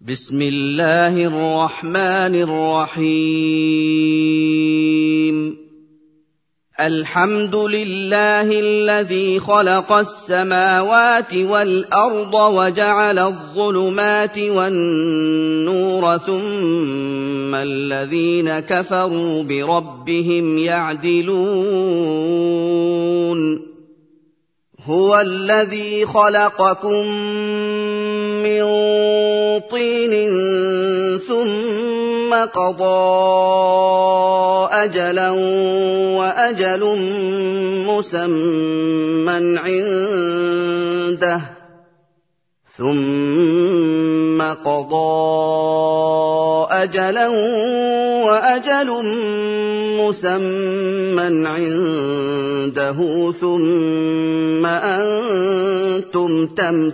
بسم الله الرحمن الرحيم الحمد لله الذي خلق السماوات والأرض وجعل الظلمات والنور ثم الذين كفروا بربهم يعدلون هو الذي خلقكم من طين ثم قضى أجلا وأجل مسمى عنده ثم أنتم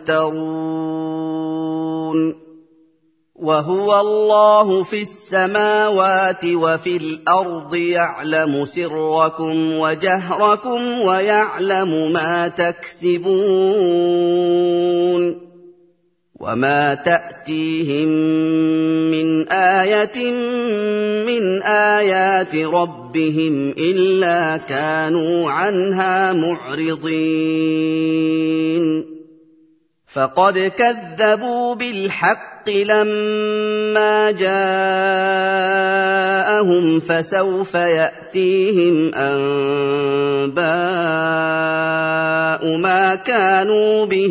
تمترون وهو الله في السماوات وفي الأرض يعلم سركم وجهركم ويعلم ما تكسبون وما تأتيهم من آية من آيات ربهم إلا كانوا عنها معرضين فقد كذبوا بالحق لما جاءهم فسوف يأتيهم أنباء ما كانوا به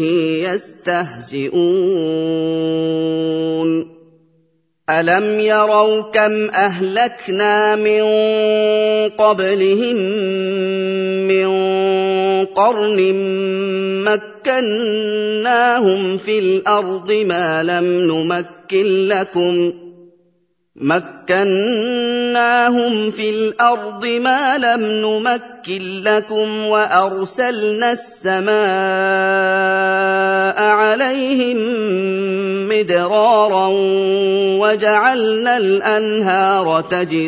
يستهزئون ألم يروا كم أهلكنا من قبلهم من قرن مكناهم في الأرض ما لم نمكن لكم وأرسلنا السماء عليهم مدرارا وجعلنا الأنهار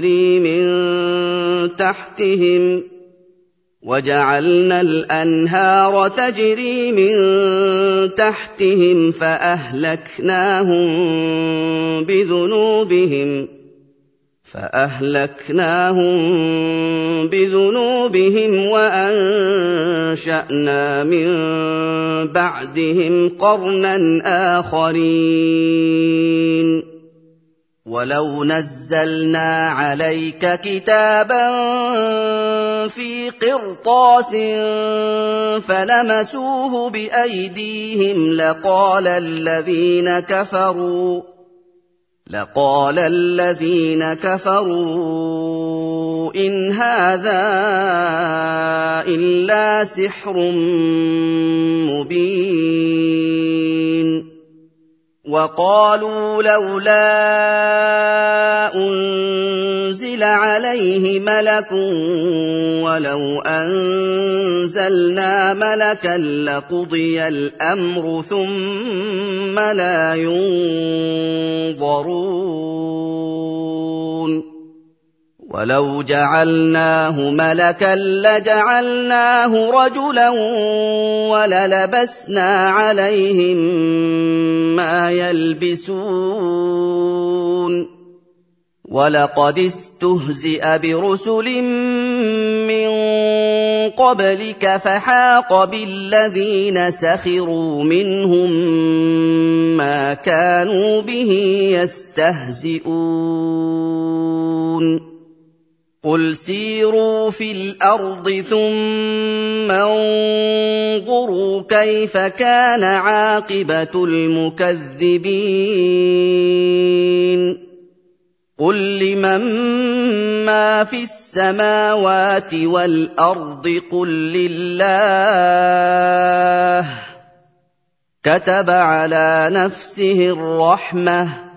تجري من تحتهم فأهلكناهم بذنوبهم وأنشأنا من بعدهم قرنا آخرين ولو نزلنا عليك كتابا في قرطاس فلمسوه بأيديهم لقال الذين كفروا إن هذا إلا سحر مبين وقالوا لولا أنزل عليه ملك ولو أنزلنا ملكا لقضي الأمر ثم لا ينظرون ولو جعلناه ملكا لجعلناه رجلا وللبسنا عليهم ما يلبسون ولقد استهزئ برسل من قبلك فحاق بالذين سخروا منهم ما كانوا به يستهزئون قل سيروا في الأرض ثم انظروا كيف كان عاقبة المكذبين قل لمن ما في السماوات والأرض قل لله كتب على نفسه الرحمة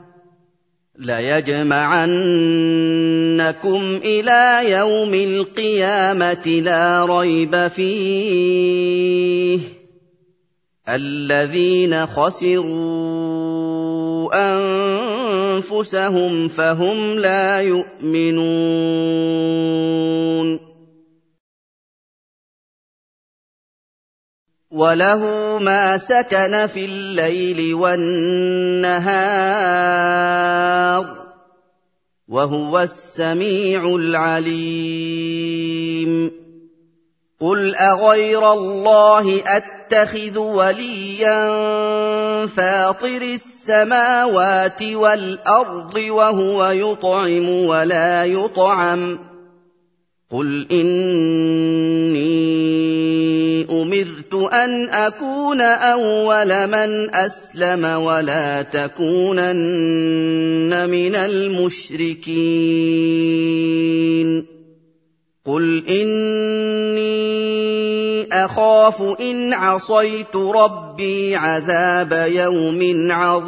ليجمعنكم إلى يوم القيامة لا ريب فيه الذين خسروا أنفسهم فهم لا يؤمنون وَلَهُ مَا سَكَنَ فِي اللَّيْلِ وَالنَّهَارِ ۚ وَهُوَ السَّمِيعُ الْعَلِيمُ قُلْ أَغَيْرَ اللَّهِ أَتَّخِذُ وَلِيًّا فَاطِرِ السَّمَاوَاتِ وَالْأَرْضِ وَهُوَ يُطْعِمُ وَلَا يُطْعَمُ ۗ قُلْ إِنِّي أُمِرْتُ أَنْ أَكُونَ أَوَّلَ مَنْ أَسْلَمَ وَلَا تَكُونَنَّ مِنَ الْمُشْرِكِينَ قُلْ إِنِّي أَخَافُ إِنْ عَصَيْتُ رَبِّي عَذَابَ يَوْمٍ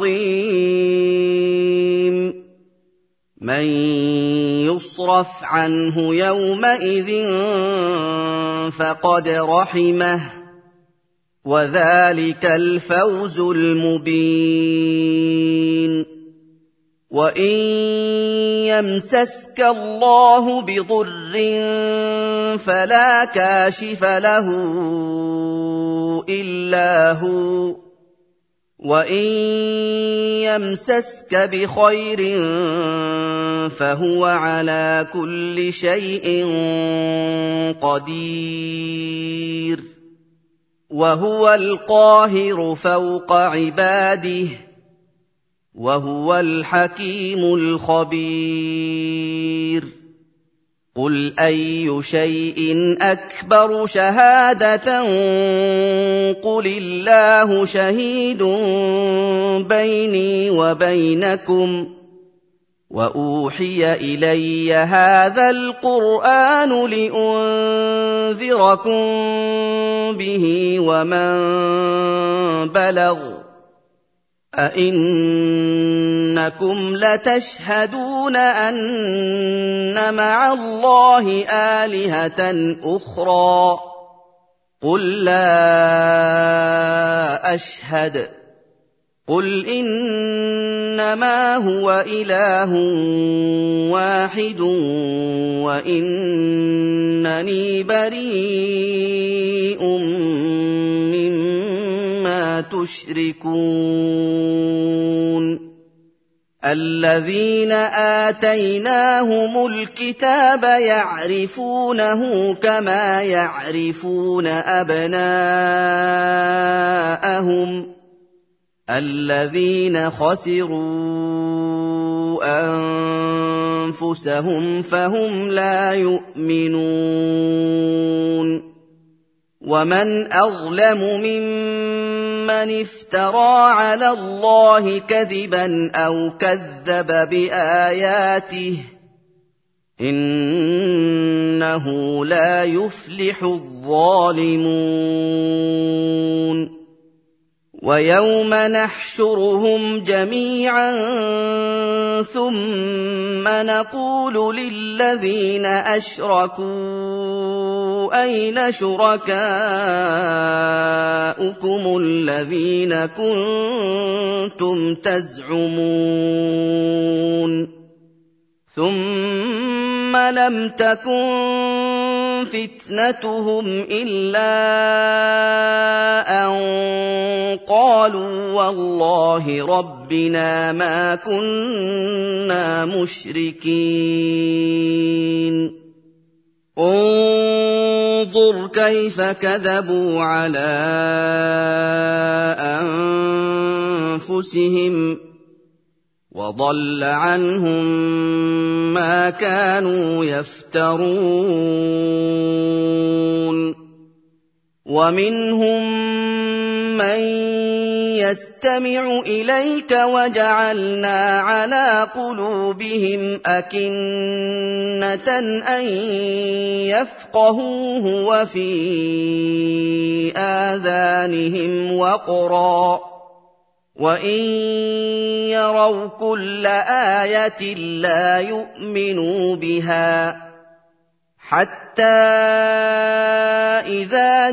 عَظِيمٍ مَّن يُصْرَفْ عَنْهُ يَوْمَئِذٍ فَقَدْ رَحِمَهُ ۚ وَذَٰلِكَ الْفَوْزُ الْمُبِينُ وَإِن يَمْسَسْكَ اللَّهُ بِضُرٍّ فَلَا كَاشِفَ لَهُ إِلَّا هُوَ ۖ وَإِن يَمْسَسْكَ بِخَيْرٍ فَهُوَ عَلَىٰ كُلِّ شَيْءٍ قَدِيرٌ وَهُوَ الْقَاهِرُ فَوْقَ عِبَادِهِ وَهُوَ الْحَكِيمُ الْخَبِيرُ قُلْ أَيُّ شَيْءٍ أَكْبَرُ شَهَادَةً قُلِ اللَّهُ شَهِيدٌ بَيْنِي وَبَيْنَكُمْ ۚ وَأُوحِيَ إِلَيَّ هَٰذَا الْقُرْآنُ لِأُنذِرَكُم بِهِ وَمَن بَلَغَ ۚ أَئِنَّكُمْ لَتَشْهَدُونَ أَنَّ مَعَ اللَّهِ آلِهَةً أُخْرَىٰ ۚ قُل لَّا أَشْهَدُ ۚ قُلْ إِنَّمَا هُوَ إِلَٰهٌ وَاحِدٌ وَإِنَّنِي بَرِيءٌ مِّمَّا تُشْرِكُونَ الَّذِينَ آتَيْنَاهُمُ الْكِتَابَ يَعْرِفُونَهُ كَمَا يَعْرِفُونَ أَبْنَاءَهُمُ الَّذِينَ خَسِرُوا أَنفُسَهُمْ فَهُمْ لَا يُؤْمِنُونَ وَمَنْ أَظْلَمُ مِمَّنِ افْتَرَىٰ عَلَى اللَّهِ كَذِبًا أَوْ كَذَّبَ بِآيَاتِهِ ۚ إِنَّهُ لَا يُفْلِحُ الظَّالِمُونَ وَيَوْمَ نَحْشُرُهُمْ جَمِيعًا ثُمَّ نَقُولُ لِلَّذِينَ أَشْرَكُوا أَيْنَ شُرَكَاؤُكُمُ الَّذِينَ كُنتُمْ تَزْعُمُونَ ثُمَّ لَمْ تَكُن فِتْنَتُهُمْ إِلَّا أَن قَالُوا وَاللَّهِ رَبِّنَا مَا كُنَّا مُشْرِكِينَ انظُرْ كَيْفَ كَذَبُوا عَلَىٰ أَنفُسِهِمْ ۖ وَضَلَّ عَنْهُم مَّا كَانُوا يَفْتَرُونَ وَمِنْهُم مَّن يَسْتَمِعُ إِلَيْكَ وَجَعَلْنَا عَلَىٰ قُلُوبِهِمْ أَكِنَّةً أَن يَفْقَهُوهُ وَفِي آذَانِهِمْ وَقْرًا ۚ وَإِن يَرَوْا كُلَّ آيَةٍ لَّا يُؤْمِنُوا بِهَا ۚ حَتَّىٰ إِذَا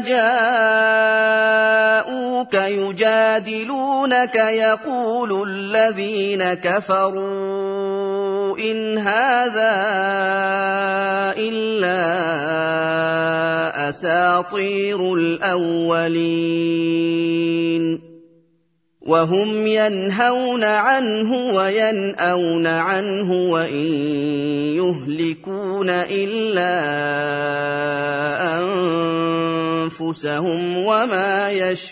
جَاءُوكَ يُجَادِلُونَكَ يَقُولُ الَّذِينَ كَفَرُوا قَالُوا إِنْ هَٰذَا إِلَّا أَسَاطِيرُ الْأَوَّلِينَ وَهُمْ يَنْهَوْنَ عَنْهُ وَيَنْأَوْنَ عَنْهُ وَإِن يُهْلِكُونَ إِلَّا أَنفُسَهُمْ وَمَا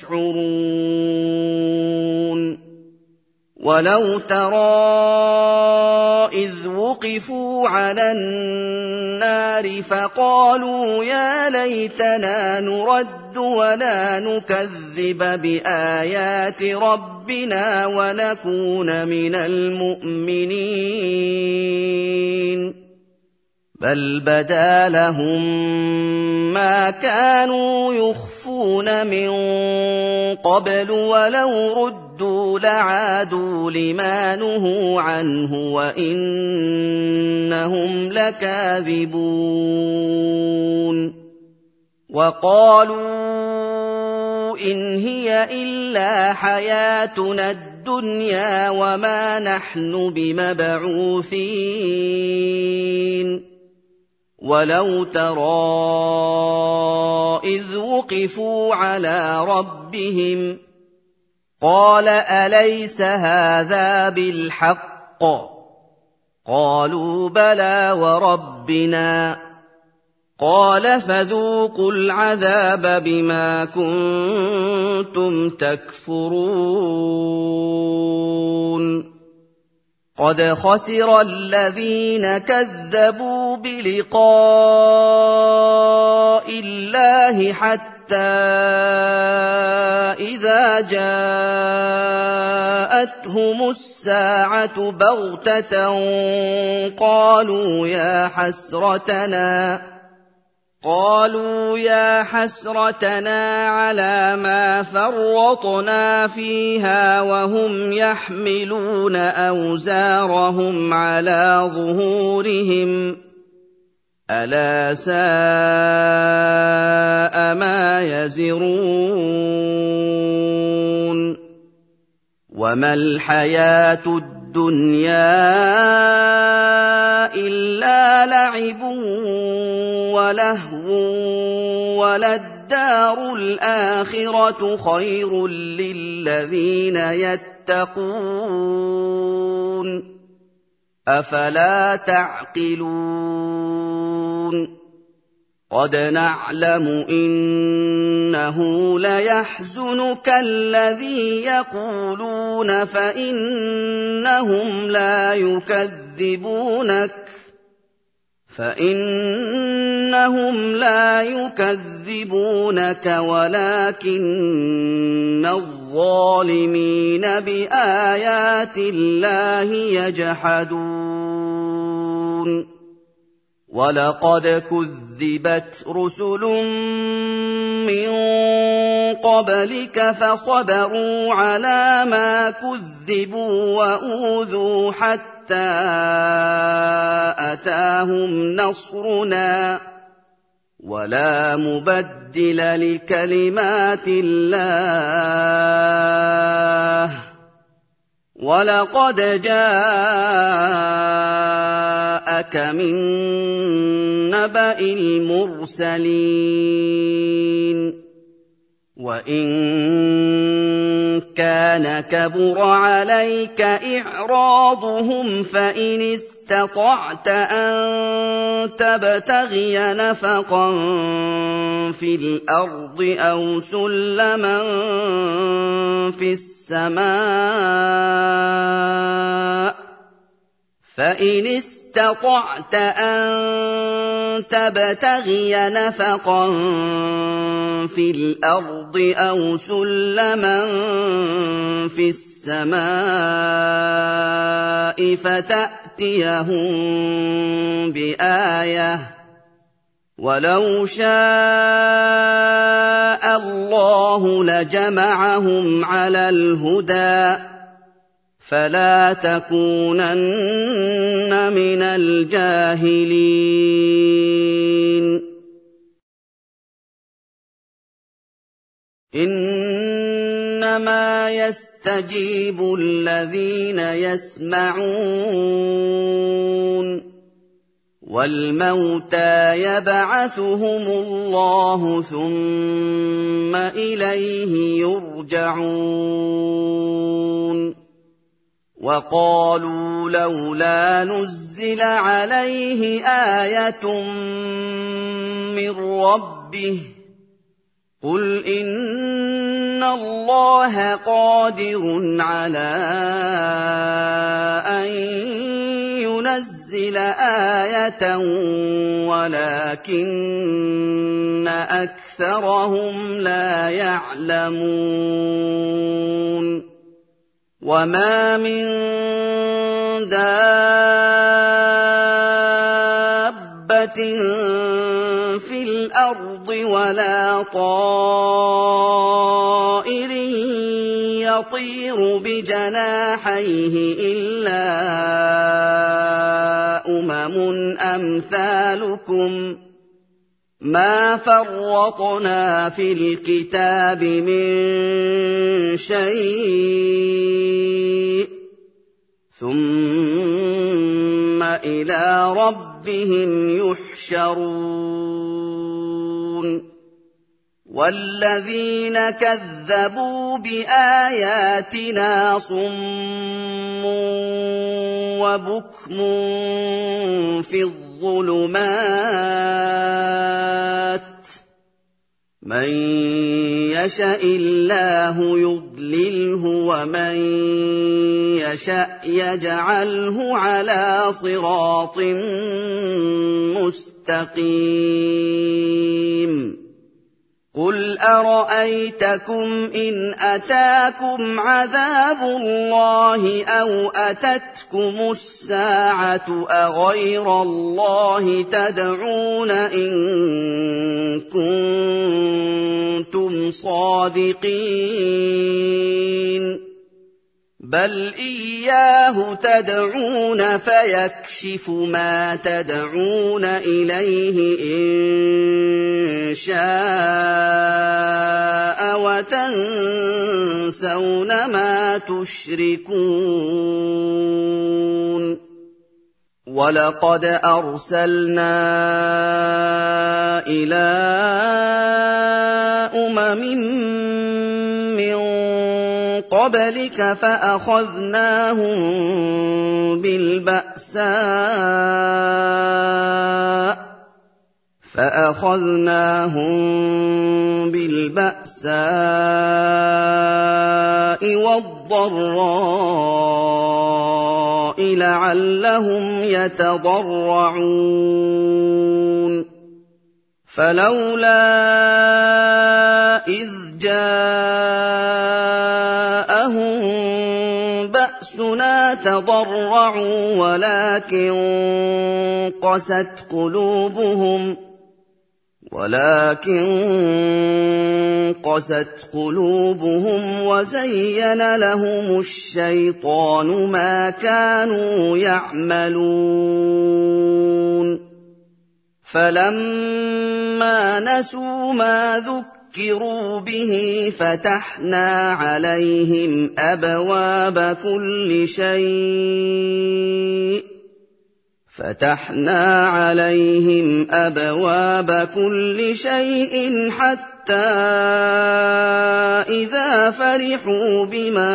يَشْعُرُونَ وَلَوْ تَرَىٰ إِذْ وُقِفُوا عَلَى النَّارِ فَقَالُوا يَا لَيْتَنَا نُرَدُّ وَلَا نُكَذِّبَ بِآيَاتِ رَبِّنَا وَنَكُونَ مِنَ الْمُؤْمِنِينَ بَلْ بَدَا لَهُم مَّا كَانُوا يُخْفُونَ مِن قَبْلُ وَلَوْ رُدُّوا لَعَادُوا لِمَا نُهُوا عَنْهُ وَإِنَّهُمْ لَكَاذِبُونَ وَقَالُوا إِنْ هِيَ إِلَّا حَيَاتُنَا الدُّنْيَا وَمَا نَحْنُ بِمَبْعُوثِينَ وَلَوْ تَرَىٰ إِذْ وُقِفُوا عَلَىٰ رَبِّهِمْ قَالَ أَلَيْسَ هَٰذَا بِالْحَقِّ ۖ قَالُوا بَلَىٰ وَرَبِّنَا ۚ قَالَ فَذُوقُوا الْعَذَابَ بِمَا كُنتُمْ تَكْفُرُونَ قَدْ خَسِرَ الَّذِينَ كَذَّبُوا بِلِقَاءِ اللَّهِ حَتَّىٰ إِذَا جَاءَتْهُمُ السَّاعَةُ بَغْتَةً قَالُوا يَا حَسْرَتَنَا عَلَىٰ مَا فَرَّطْنَا فِيهَا وَهُمْ يَحْمِلُونَ أَوْزَارَهُمْ عَلَىٰ ظُهُورِهِمْ ۚ أَلَا سَاءَ مَا يَزِرُونَ وَمَا الْحَيَاةُ الدُّنْيَا إِلَّا لَعِبٌ وَلَهْوٌ وَلَلدَّارُ الْآخِرَةُ خَيْرٌ لِّلَّذِينَ يَتَّقُونَ أَفَلَا تَعْقِلُونَ قَدْ نَعْلَمُ إِنَّهُ لَيَحْزُنُكَ الَّذِي يَقُولُونَ فَإِنَّهُمْ لَا يُكَذِّبُونَكَ وَلَٰكِنَّ الظَّالِمِينَ بِآيَاتِ اللَّهِ يَجْحَدُونَ وَلَقَدْ كُذِّبَتْ رُسُلٌ مِّن قَبْلِكَ فَصَبَرُوا عَلَىٰ مَا كُذِّبُوا وَأُوذُوا حَتَّىٰ أَتَاهُمْ نَصْرُنَا ۚ وَلَا مُبَدِّلَ لِكَلِمَاتِ اللَّهِ ۚ وَلَقَدْ جَاءَكَ مِن نَّبَإِ الْمُرْسَلِينَ وَإِن كَانَ كَبُرَ عَلَيْكَ إِعْرَاضُهُمْ فَإِنِ اسْتَطَعْتَ أَن تَبْتَغِيَ نَفَقًا فِي الْأَرْضِ أَوْ سُلَّمًا فِي السَّمَاءِ فَإِنِ اسْتَطَعْتَ أَن تَبْتَغِيَ نَفَقًا فِي الْأَرْضِ أَوْ سُلَّمًا فِي السَّمَاءِ فَتَأْتِيَهُم بِآيَةٍ ۚ وَلَوْ شَاءَ اللَّهُ لَجَمَعَهُمْ عَلَى الْهُدَىٰ ۚ فَلَا تَكُونَنَّ مِنَ الْجَاهِلِينَ إِنَّمَا يَسْتَجِيبُ الَّذِينَ يَسْمَعُونَ وَالْمَوْتَىٰ يَبْعَثُهُمُ اللَّهُ ثُمَّ إِلَيْهِ يُرْجَعُونَ وَقَالُوا لَوْلَا نُزِّلَ عَلَيْهِ آيَةٌ مِّن رَّبِّهِ قُلْ إِنَّ اللَّهَ قَادِرٌ عَلَىٰ أَن يُنَزِّلَ آيَةً وَلَٰكِنَّ أَكْثَرَهُمْ لَا يَعْلَمُونَ وَمَا مِن دَابَّةٍ فِي الْأَرْضِ وَلَا طَائِرٍ يَطِيرُ بِجَنَاحَيْهِ إِلَّا أَمْثَالُكُم مَّا فَرَّطْنَا فِي الْكِتَابِ مِن شَيْءٍ ثُمَّ إِلَىٰ رَبِّهِمْ يُحْشَرُونَ وَالَّذِينَ كَذَّبُوا بِآيَاتِنَا صُمٌّ وَبُكْمٌ فِي الظُّلُمَاتِ مَن يَشَإِ اللَّهُ يُضْلِلْهُ وَمَن يَشَأْ يَجْعَلْهُ عَلَىٰ صِرَاطٍ مُّسْتَقِيمٍ قُلْ أَرَأَيْتَكُمْ إِنْ أَتَاكُمْ عَذَابُ اللَّهِ أَوْ أَتَتْكُمُ السَّاعَةُ أَغَيْرَ اللَّهِ تَدْعُونَ إِن كُنتُمْ صَادِقِينَ بَلْ إِيَّاهُ تَدْعُونَ فَيَكْشِفُ مَا تَدْعُونَ إِلَيْهِ إِن شَاءَ وَتَنسَوْنَ مَا تُشْرِكُونَ وَلَقَدْ أَرْسَلْنَا إِلَىٰ أُمَمٍ مِّن قَبْلِكَ فَأَخَذْنَاهُم بِالْبَأْسَاءِ وَالضَّرَّاءِ لَعَلَّهُمْ يَتَضَرَّعُونَ فَلَوْلَا إِذْ جَاءَهُم بَأْسُنَا تَضَرَّعُوا وَلَكِن قَسَتْ قُلُوبُهُمْ وَزَيَّنَ لَهُمُ الشَّيْطَانُ مَا كَانُوا يَعْمَلُونَ فَلَمَّا نَسُوا مَا ذُكِّرُوا بِهِ فَتَحْنَا عَلَيْهِمْ أَبْوَابَ كُلِّ شَيْءٍ حَتَّى إِذَا فَرِحُوا بِمَا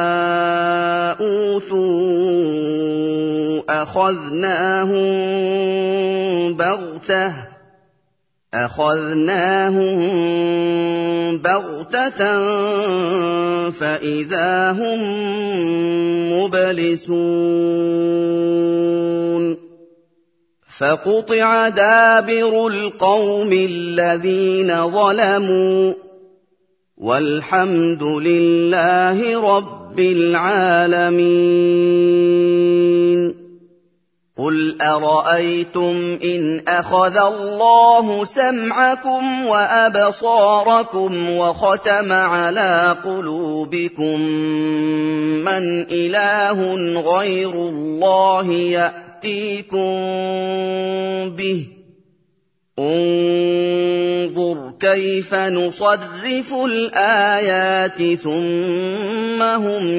أُوتُوا أَخَذْنَاهُم بَغْتَةً فَإِذَا هُم مُّبْلِسُونَ فَقُطِعَ دَابِرُ الْقَوْمِ الَّذِينَ ظَلَمُوا وَالْحَمْدُ لِلَّهِ رَبِّ الْعَالَمِينَ قُلْ أَرَأَيْتُمْ إِنْ أَخَذَ اللَّهُ سَمْعَكُمْ وَأَبْصَارَكُمْ وَخَتَمَ عَلَىٰ قُلُوبِكُم مَّنْ إِلَٰهٌ غَيْرُ اللَّهِ يَأْتِيكُم بِهِ انظُرْ كَيْفَ نُصَرِّفُ الْآيَاتِ ثُمَّ هُمْ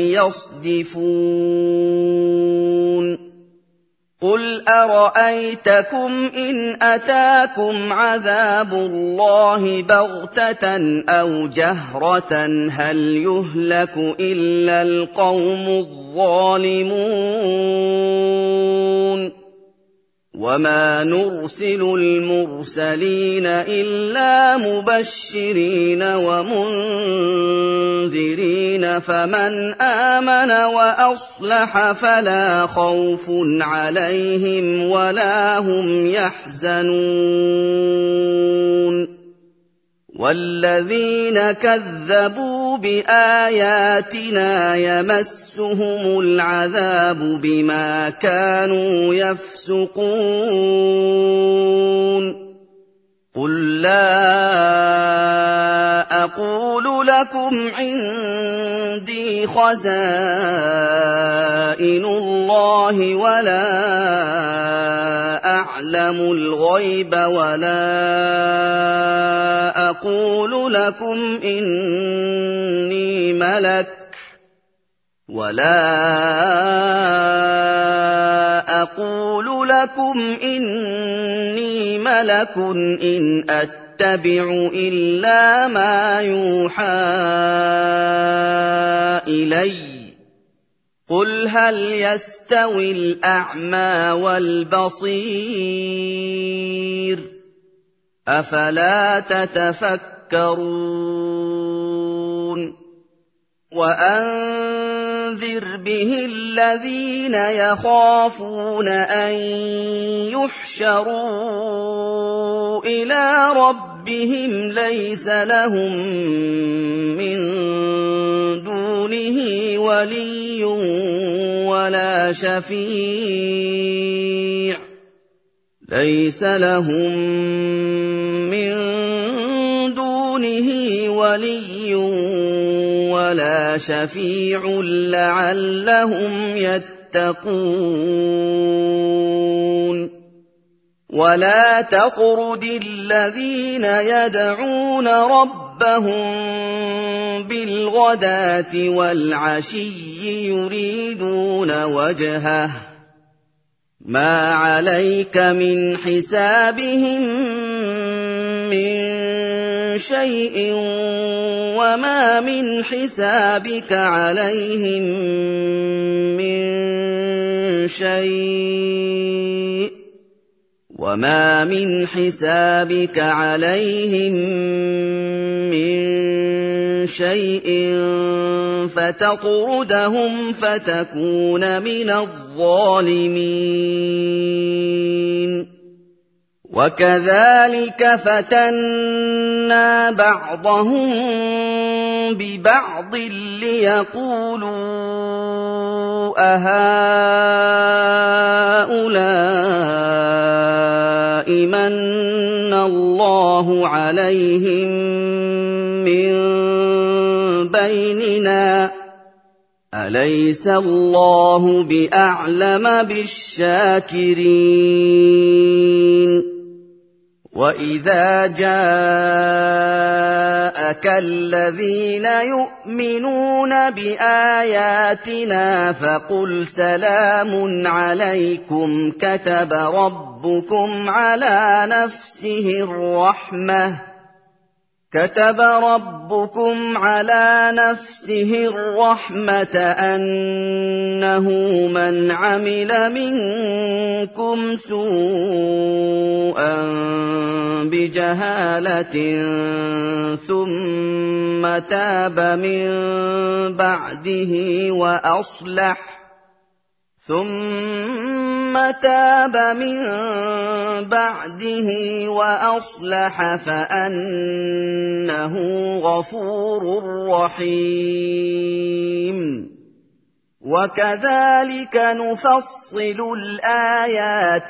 يَصْدِفُونَ قُلْ أَرَأَيْتَكُمْ إِنْ أَتَاكُمْ عَذَابُ اللَّهِ بَغْتَةً أَوْ جَهْرَةً هَلْ يُهْلَكُ إِلَّا الْقَوْمُ الظَّالِمُونَ وَمَا نُرْسِلُ الْمُرْسَلِينَ إِلَّا مُبَشِّرِينَ وَمُنذِرِينَ فَمَنْ آمَنَ وَأَصْلَحَ فَلَا خَوْفٌ عَلَيْهِمْ وَلَا هُمْ يَحْزَنُونَ وَالَّذِينَ كَذَّبُوا بِآيَاتِنَا يَمَسُّهُمُ الْعَذَابُ بِمَا كَانُوا يَفْسُقُونَ قُل لَّا أَقُولُ لَكُمْ عِندِي خَزَائِنُ اللَّهِ وَلَا أَعْلَمُ الْغَيْبَ وَلَا أَقُولُ لَكُمْ إِنِّي مَلَكٌ إِنْ أَتَّبِعُ إِلَّا مَا يُوحَىٰ إِلَيَّ قُلْ هَلْ يَسْتَوِي الْأَعْمَىٰ وَالْبَصِيرُ أَفَلَا تَتَفَكَّرُونَ وَأَنذِرْ بِهِ الَّذِينَ يَخَافُونَ أَن يُحْشَرُوا إِلَىٰ رَبِّهِمْ لَيْسَ لَهُم مِّن دُونِهِ وَلِيٌّ وَلَا شَفِيعٌ لَّعَلَّهُمْ يَتَّقُونَ وَلَا تَطْرُدِ الَّذِينَ يَدْعُونَ رَبَّهُم بِالْغَدَاةِ وَالْعَشِيِّ يُرِيدُونَ وَجْهَهُ مَا عَلَيْكَ مِنْ حِسَابِهِم مِّن شَيْءٍ وَمَا مِنْ حِسَابِكَ عَلَيْهِم مِّن شَيْءٍ فَتَطْرُدَهُمْ فَتَكُونَ مِنَ الظَّالِمِينَ وَكَذَٰلِكَ فَتَنَّا بَعْضَهُم بِبَعْضٍ لِّيَقُولُوا أَهَٰؤُلَاءِ مَنَّ اللَّهُ عَلَيْهِم مِّن بَيْنِنَا ۗ أَلَيْسَ اللَّهُ بِأَعْلَمَ بِالشَّاكِرِينَ وَإِذَا جَاءَكَ الَّذِينَ يُؤْمِنُونَ بِآيَاتِنَا فَقُلْ سَلَامٌ عَلَيْكُمْ كَتَبَ رَبُّكُمْ عَلَىٰ نَفْسِهِ الرَّحْمَةَ أَنَّهُ مَنْ عَمِلَ مِنكُمْ سُوءًا بِجَهَالَةٍ ثُمَّ تَابَ مِن بَعْدِهِ وَأَصْلَحَ فَأَنَّهُ غَفُورٌ رَّحِيمٌ وَكَذَٰلِكَ نُفَصِّلُ الْآيَاتِ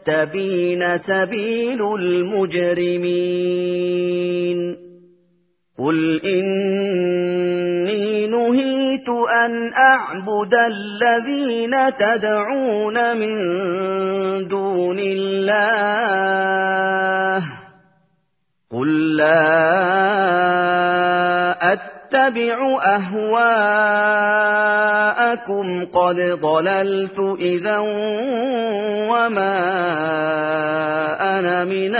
وَلِتَسْتَبِينَ سَبِيلُ الْمُجْرِمِينَ قُلْ إِنِّي نُهِيتُ أَنْ أَعْبُدَ الَّذِينَ تَدْعُونَ مِن دُونِ اللَّهِ قُل لَّا أَتَّبِعُ أَهْوَاءَكُمْ قَدْ ضَلَلْتُ إِذًا وَمَا أَنَا مِنَ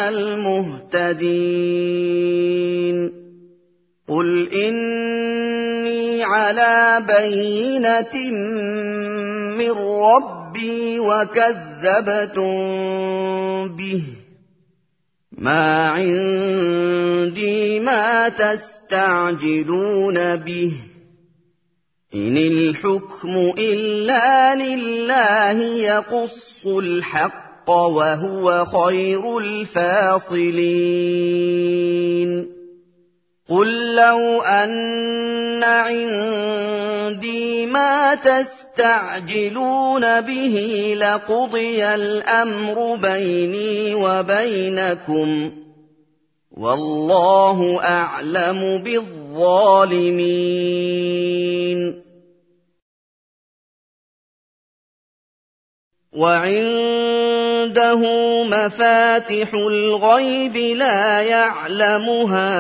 الْمُهْتَدِينَ قُلْ إِنِّي عَلَىٰ بَيِّنَةٍ مِّن رَّبِّي وَكَذَّبْتُم بِهِ ۚ مَا عِندِي مَا تَسْتَعْجِلُونَ بِهِ ۚ إِنِ الْحُكْمُ إِلَّا لِلَّهِ يَقُصُّ الْحَقَّ ۖ وَهُوَ خَيْرُ الْفَاصِلِينَ قُل لَّوْ أَنَّ عِندِي مَا تَسْتَعْجِلُونَ بِهِ لَقُضِيَ الْأَمْرُ بَيْنِي وَبَيْنَكُمْ ۗ وَاللَّهُ أَعْلَمُ بِالظَّالِمِينَ وَعِندَهُ مَفَاتِحُ الْغَيْبِ لَا يَعْلَمُهَا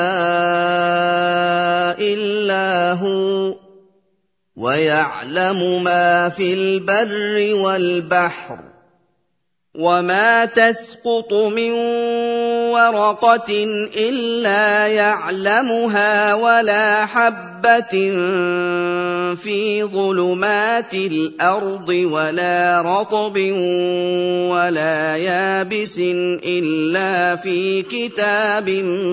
إِلَّا هُوَ ۚ وَيَعْلَمُ مَا فِي الْبَرِّ وَالْبَحْرِ ۚ وَمَا تَسْقُطُ مِن وَرَقَةٍ إِلَّا يَعْلَمُهَا وَلَا حَبَّةٍ فِي ظُلُمَاتِ الْأَرْضِ وَلَا رَطْبٍ وَلَا يَابِسٍ إِلَّا فِي كِتَابٍ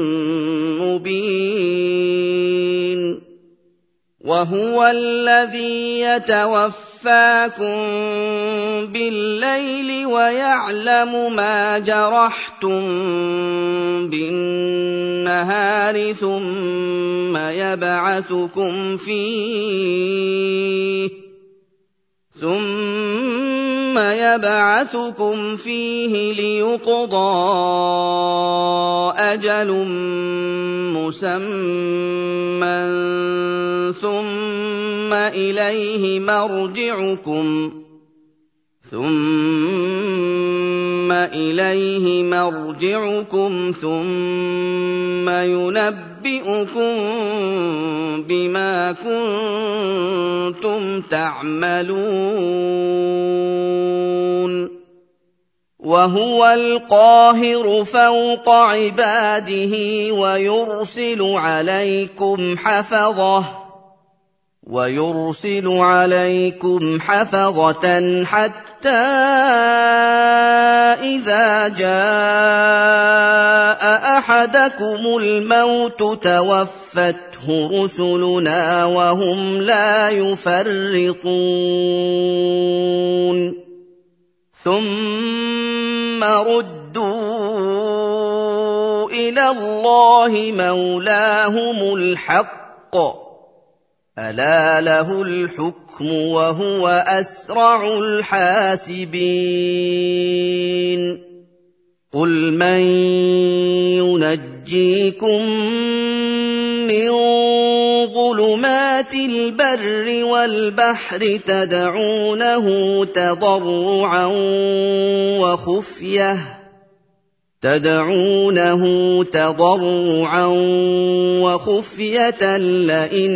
مُّبِينٍ وَهُوَ الَّذِي يَتَوَفَّاكُم بِاللَّيْلِ وَيَعْلَمُ مَا جَرَحْتُم بِالنَّهَارِ ثُمَّ يَبْعَثُكُمْ فِيهِ لِيُقْضَىٰ أَجَلٌ مُّسَمًّى ثُمَّ إِلَيْهِ مَرْجِعُكُمْ ثُمَّ يُنَبِّئُكُم بِمَا كُنتُمْ تَعْمَلُونَ وَهُوَ الْقَاهِرُ فَوْقَ عِبَادِهِ وَيُرْسِلُ عَلَيْكُمْ حَفَظَةً حَتَّىٰ إِذَا جَاءَ أَحَدَكُمُ الْمَوْتُ تَوَفَّتْهُ رُسُلُنَا وَهُمْ لَا يُفَرِّطُونَ ثُمَّ رُدُّوا إِلَى اللَّهِ مَوْلَاهُمُ الْحَقِّ ۚ أَلَا لَهُ الْحُكْمُ وَهُوَ أَسْرَعُ الْحَاسِبِينَ قُلْ مَن يُنَجِّيكُم مِّن ظُلُمَاتِ الْبَرِّ وَالْبَحْرِ تَدْعُونَهُ تَضَرُّعًا وَخُفْيَةً لَّئِنْ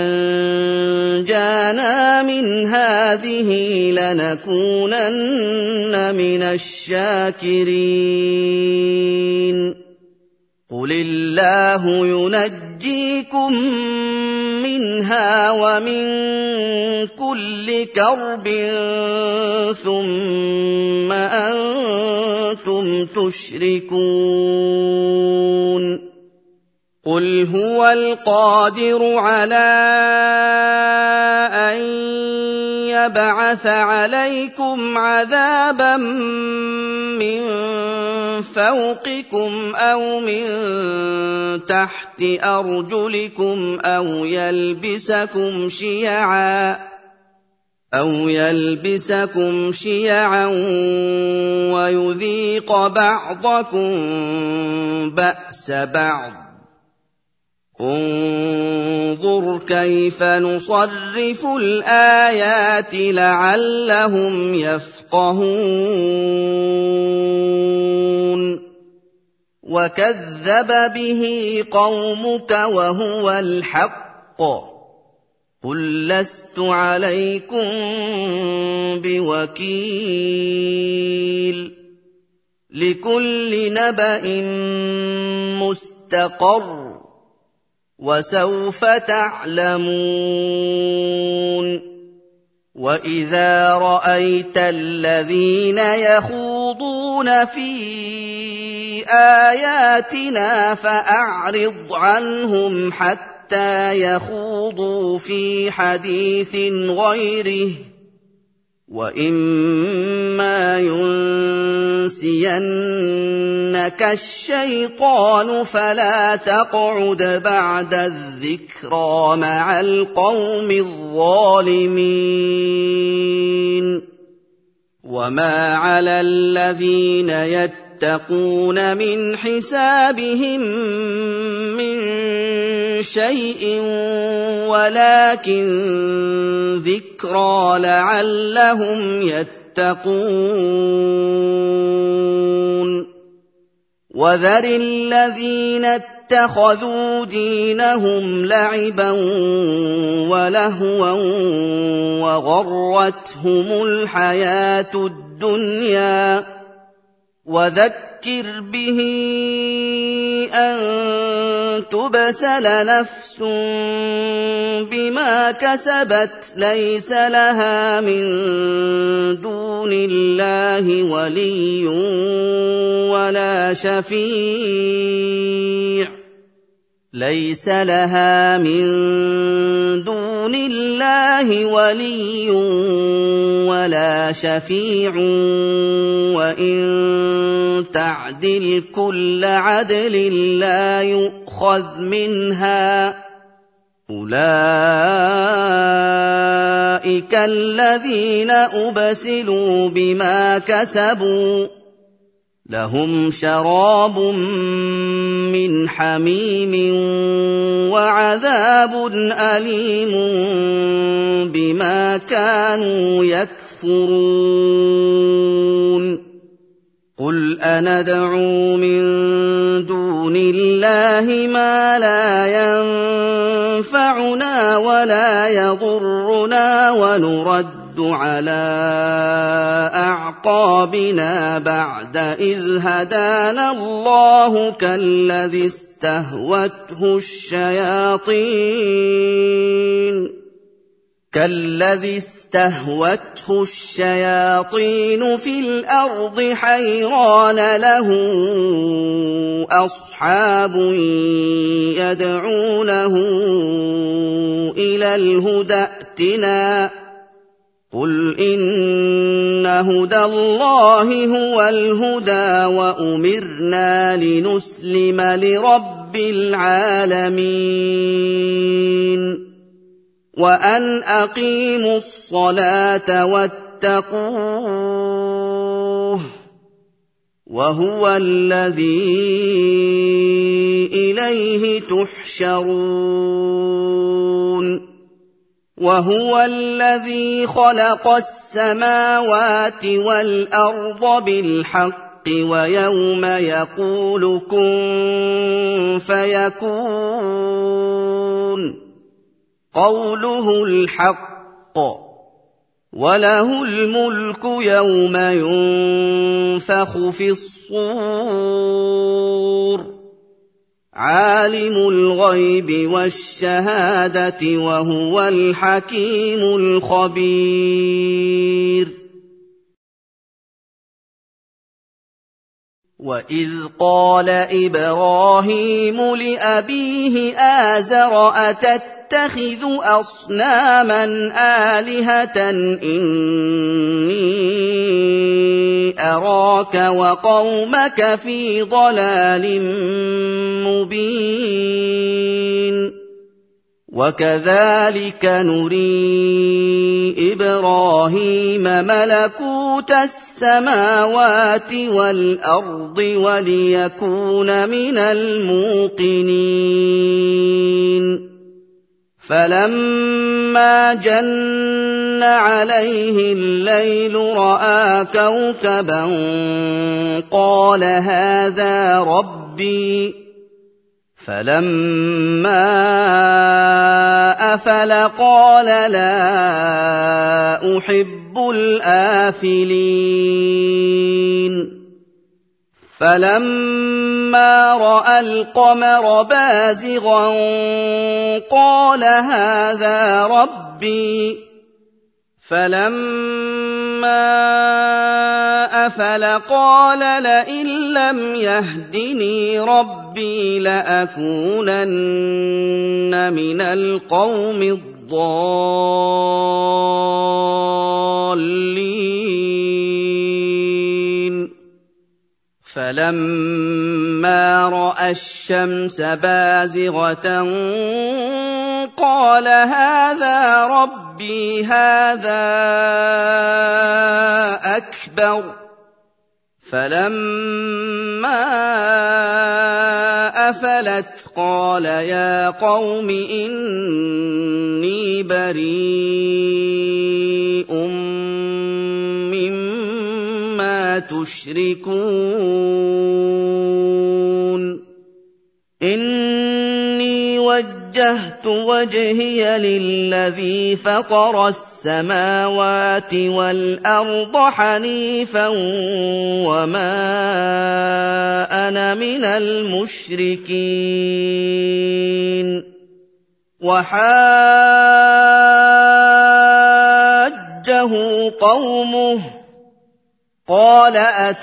أَنجَانَا مِنْ هَٰذِهِ لَنَكُونَنَّ مِنَ الشَّاكِرِينَ قُلِ اللَّهُ يُنَجِّيكُم مِّنْهَا وَمِن كُلِّ كَرْبٍ ثُمَّ أَنتُمْ تُشْرِكُونَ قُلْ هُوَ الْقَادِرُ عَلَىٰ أَن يَبْعَثَ عَلَيْكُمْ عَذَابًا مِّن فَوْقِكُمْ أَوْ مِن تَحْتِ أَرْجُلِكُمْ أَوْ يَلْبِسَكُمْ شِيَعًا وَيُذِيقَ بَعْضَكُم بَأْسَ بَعْضٍ ۗ انظُرْ كَيْفَ نُصَرِّفُ الْآيَاتِ لَعَلَّهُمْ يَفْقَهُونَ وَكَذَّبَ بِهِ قَوْمُكَ وَهُوَ الْحَقُّ قُل لَّسْتُ عَلَيْكُم بِوَكِيلٍ لِّكُلِّ نَبَإٍ مُّسْتَقَرٌّ وَسَوْفَ تَعْلَمُونَ وَإِذَا رَأَيْتَ الَّذِينَ يَخُوضُونَ فِي آيَاتِنَا فَأَعْرِضْ عَنْهُمْ حَتَّىٰ يَخُوضُوا فِي حَدِيثٍ غَيْرِهِ وَإِمَّا يُنسِيَنَّكَ الشَّيْطَانُ فَلَا تَقْعُدْ بَعْدَ الذِّكْرَىٰ مَعَ الْقَوْمِ الظَّالِمِينَ وَمَا عَلَى الَّذِينَ يَتَّقُونَ مِنْ حِسَابِهِم مِّن شَيْءٍ وَلَٰكِن ذِكْرَىٰ لَعَلَّهُمْ يَتَّقُونَ وَذَرِ الَّذِينَ اتَّخَذُوا دِينَهُمْ لَعِبًا وَلَهْوًا وَغَرَّتْهُمُ الْحَيَاةُ الدُّنْيَا وَذَكِّرْ بِهِ أَن تُبْسَلَ نَفْسٌ بِمَا كَسَبَتْ لَيْسَ لَهَا مِن دُونِ اللَّهِ وَلِيٌّ وَلَا شَفِيعٌ وَإِن تَعْدِلْ كُلَّ عَدْلٍ لَّا يُؤْخَذْ مِنْهَا ۗ أُولَٰئِكَ الَّذِينَ أُبْسِلُوا بِمَا كَسَبُوا ۖ لَهُمْ شَرَابٌ مِّنْ حَمِيمٍ وَعَذَابٌ أَلِيمٌ بِمَا كَانُوا يَكْفُرُونَ قُلْ أَنَدْعُو مِن دُونِ اللَّهِ مَا لَا يَنفَعُنَا وَلَا يَضُرُّنَا وَنُرَدُّ عَلَىٰ أَعْقَابِنَا بَعْدَ إِذْ هَدَانَا اللَّهُ كَالَّذِي استهوته الشياطين في الأرض حيران له أصحاب يدعونه إلى الهدى ائتنا قل إن هدى الله هو الهدى وأمرنا لنسلم لرب العالمين وأن أقيموا الصلاة واتقوه وهو الذي إليه تحشرون وهو الذي خلق السماوات والأرض بالحق ويوم يقول كن فيكون قوله الحق وله الملك يوم ينفخ في الصور عالم الغيب والشهادة وهو الحكيم الخبير وإذ قال إبراهيم لأبيه آزر أتتخذ أصناما آلهة إني أراك وقومك في ضلال مبين وَكَذَٰلِكَ نُرِي إِبْرَاهِيمَ مَلَكُوتَ السَّمَاوَاتِ وَالْأَرْضِ وَلِيَكُونَ مِنَ الْمُوقِنِينَ فَلَمَّا جَنَّ عَلَيْهِ اللَّيْلُ رَأَىٰ كَوْكَبًا قَالَ هَٰذَا رَبِّي فَلَمَّا أَفَلَ قَالَ لَا أُحِبُّ الْآفِلِينَ فَلَمَّا رَأَى الْقَمَرَ بَازِغًا قَالَ هَٰذَا رَبِّي فَلَمَّا أَفَلَ قَالَ لَئِن لَّمْ يَهْدِنِي رَبِّي لَأَكُونَنَّ مِنَ الْقَوْمِ الضَّالِّينَ فَلَمَّا رَأَى الشَّمْسَ بَازِغَةً قَالَ هَٰذَا رَبِّي هَٰذَا أَكْبَرُ فَلَمَّا أَفَلَتْ قَالَ يَا قَوْمِ إِنِّي بَرِيءٌ مِّمَّا تُشْرِكُونَ إِنِّي وَجَّهْتُ وَجْهِيَ لِلَّذِي فَطَرَ السَّمَاوَاتِ وَالْأَرْضَ حَنِيفًا وَمَا أَنَا مِنَ الْمُشْرِكِينَ وَحَاجَّهُ قَوْمُهُ قَالَ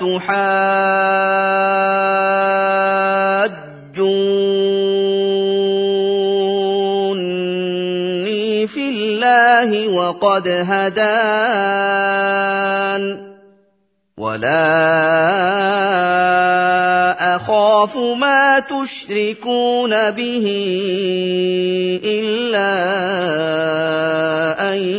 أَتُحَاجُّونِّي فِي اللَّهِ وَقَدْ هَدَانِ وَلَا أَخَافُ مَا تُشْرِكُونَ بِهِ إِلَّا أَن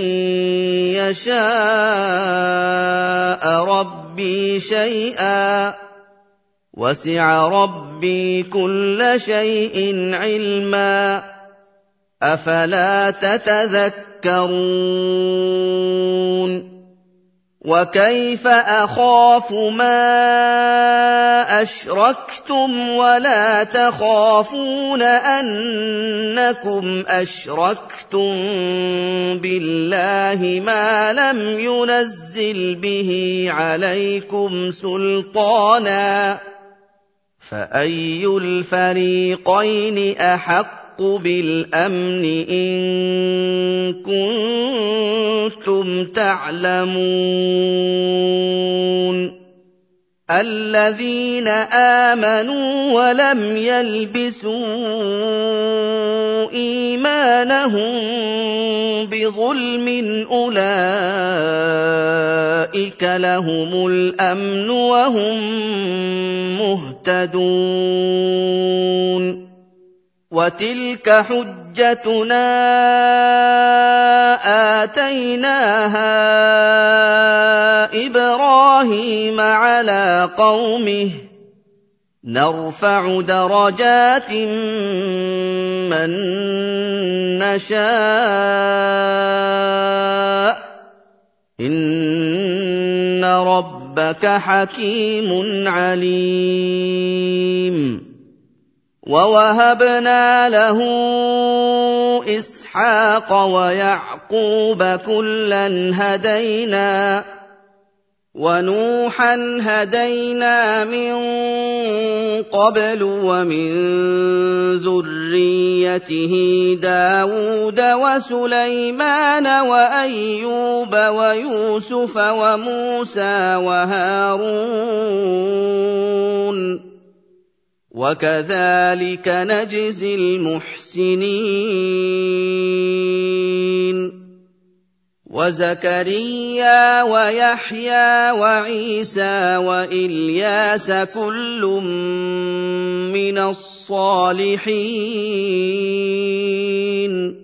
يَشَاءَ رَبِّي شَيْئًا وَسِعَ رَبِّي كُلَّ شَيْءٍ عِلْمًا أَفَلَا تَتَذَكَّرُونَ وَكَيْفَ أَخَافُ مَا أَشْرَكْتُمْ وَلَا تَخَافُونَ أَنَّكُمْ أَشْرَكْتُم بِاللَّهِ مَا لَمْ يُنَزِّلْ بِهِ عَلَيْكُمْ سُلْطَانًا فَأَيُّ الْفَرِيقَيْنِ أَحَقُّ بِالْأَمْنِ إِن كُنتُمْ تَعْلَمُونَ الَّذِينَ آمَنُوا وَلَمْ يَلْبِسُوا إِيمَانَهُم بِظُلْمٍ أُولَٰئِكَ لَهُمُ الْأَمْنُ وَهُم مُّهْتَدُونَ وَتِلْكَ حُجَّتُنَا آتَيْنَاهَا إِبْرَاهِيمَ عَلَىٰ قَوْمِهِ نَرْفَعُ دَرَجَاتٍ مَّن نَّشَاءُ ۗ إِنَّ رَبَّكَ حَكِيمٌ عَلِيمٌ وَوَهَبْنَا لَهُ إِسْحَاقَ وَيَعْقُوبَ ۖ كُلًّا هَدَيْنَا ۖ وَنُوحًا هَدَيْنَا مِن قَبْلُ ۖ وَمِن ذُرِّيَّتِهِ دَاوُودَ وَسُلَيْمَانَ وَأَيُّوبَ وَيُوسُفَ وَمُوسَىٰ وَهَارُونَ وَكَذَٰلِكَ نَجْزِي الْمُحْسِنِينَ وزكريا ويحيى وعيسى وإلياس كل من الصالحين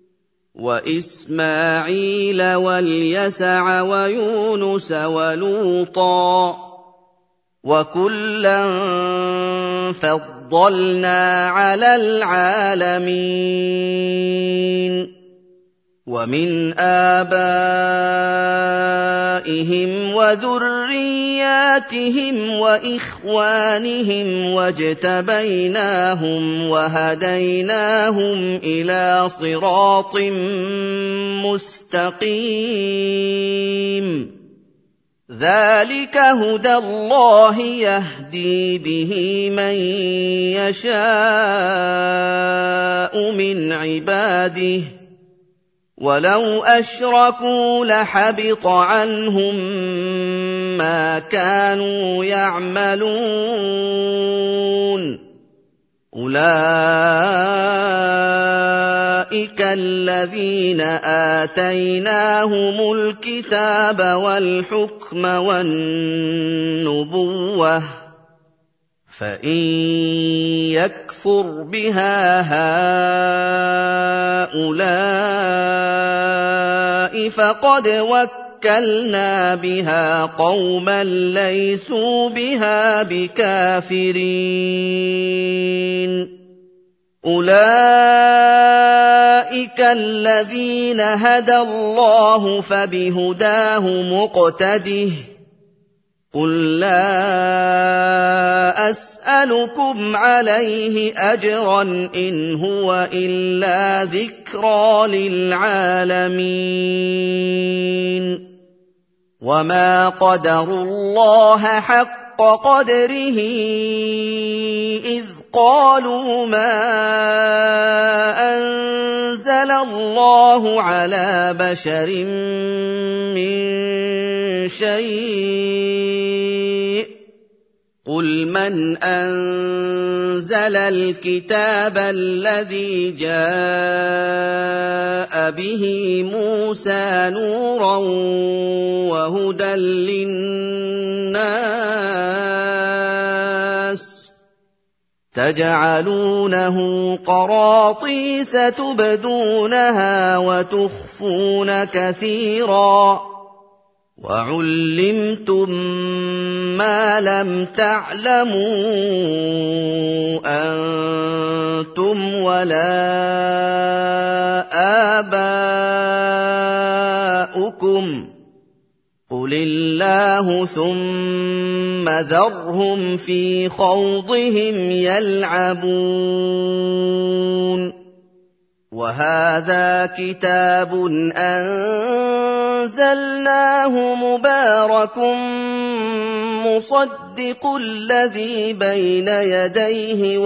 وإسماعيل واليسع ويونس ولوطا وكلا فضلنا على العالمين ومن آبائهم وذرياتهم وإخوانهم واجتبيناهم وهديناهم إلى صراط مستقيم ذلك هدى الله يهدي به من يشاء من عباده ولو أشركوا لحبط عنهم ما كانوا يعملون أولئك الذين آتيناهم الكتاب والحكم والنبوة فإن يكفر بها هؤلاء فقد وكلنا بها قوما ليسوا بها بكافرين أولئك الذين هدى الله فبهداه مقتده قل لا أسألكم عليه أجرا إن هو إلا ذكرى للعالمين وما قدروا الله حق قدره إذ قالوا ما أنزل الله على بشر من شيء قل من أنزل الكتاب الذي جاء به موسى نورا وهدى للناس تجعلونه قراطيس تبدونها وتخفون كثيرا وعلمتم ما لم تعلموا أنتم ولا آباؤكم قل الله ثم ذرهم في خوضهم يلعبون وهذا كتاب أنزلناه مبارك مصدق الذي بين يديه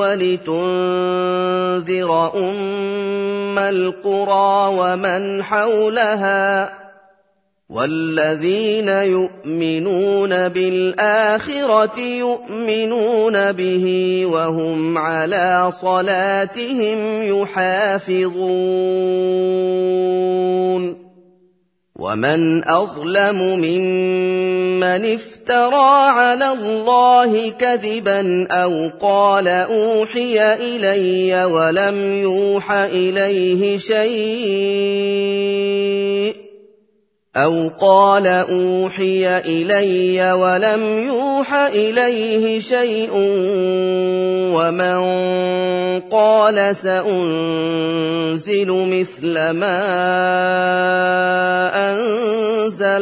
ولتنذر أم القرى ومن حولها والذين يؤمنون بالآخرة يؤمنون به وهم على صلاتهم يحافظون ومن أظلم ممن افترى على الله كذبا أو قال أوحي إلي ولم يوح إليه شيء أو قال أوحي إلي ولم يوح إليه شيء ومن قال سأنزل مثل ما أنزل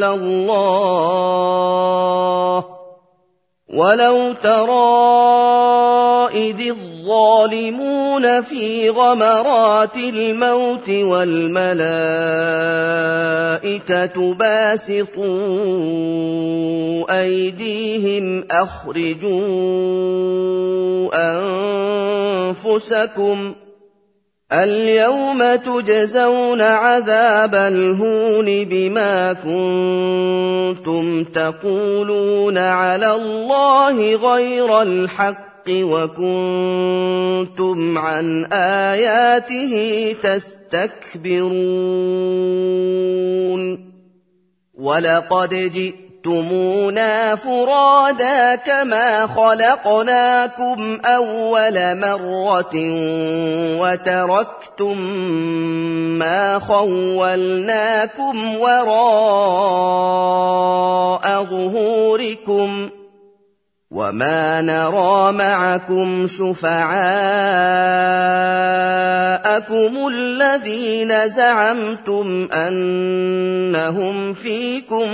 الله ولو ترى إذ الظالمون في غمرات الموت والملائكة باسطوا أيديهم أخرجوا أنفسكم اليوم تجزون عذاب الهون بما كنتم تقولون على الله غير الحق وكنتم عن آياته تستكبرون وَلَقَدْ جِئْتُمُونَا فُرَادَىٰ كَمَا خَلَقْنَاكُمْ أَوَّلَ مَرَّةٍ وَتَرَكْتُم مَّا خَوَّلْنَاكُمْ وَرَاءَ ظُهُورِكُمْ وَمَا نَرَىٰ مَعَكُمْ شُفَعَاءَكُمُ الَّذِينَ زَعَمْتُمْ أَنَّهُمْ فِيكُمْ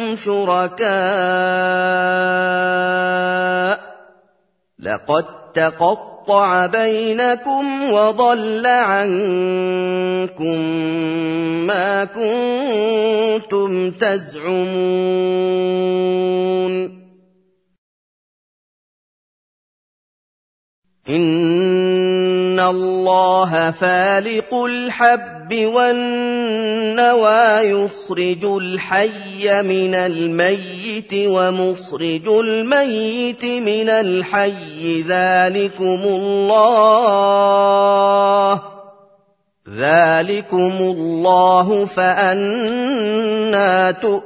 شُرَكَاءُ ۚ لَقَد تَّقَطَّعَ بَيْنَكُمْ وَضَلَّ عَنكُم مَّا كُنتُمْ تَزْعُمُونَ إِنَّ اللَّهَ فَالِقُ الْحَبِّ وَالنَّوَىٰ يُخْرِجُ الْحَيَّ مِنَ الْمَيِّتِ وَمُخْرِجُ الْمَيِّتِ مِنَ الْحَيِّ ذَٰلِكُمُ اللَّهُ فَأَنَّىٰ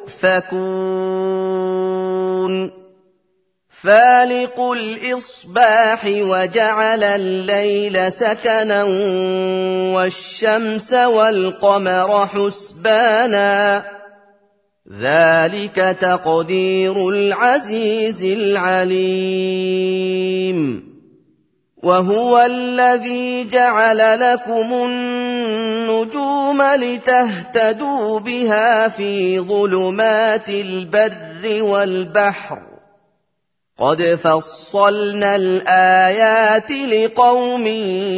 تُؤْفَكُونَ فَالِقُ الْإِصْبَاحِ وَجَعَلَ اللَّيْلَ سَكَنًا وَالشَّمْسَ وَالْقَمَرَ حُسْبَانًا ۚ ذَٰلِكَ تَقْدِيرُ الْعَزِيزِ الْعَلِيمِ وَهُوَ الَّذِي جَعَلَ لَكُمُ النُّجُومَ لِتَهْتَدُوا بِهَا فِي ظُلُمَاتِ الْبَرِّ وَالْبَحْرِ ۗ قَدْ فَصَّلْنَا الْآيَاتِ لِقَوْمٍ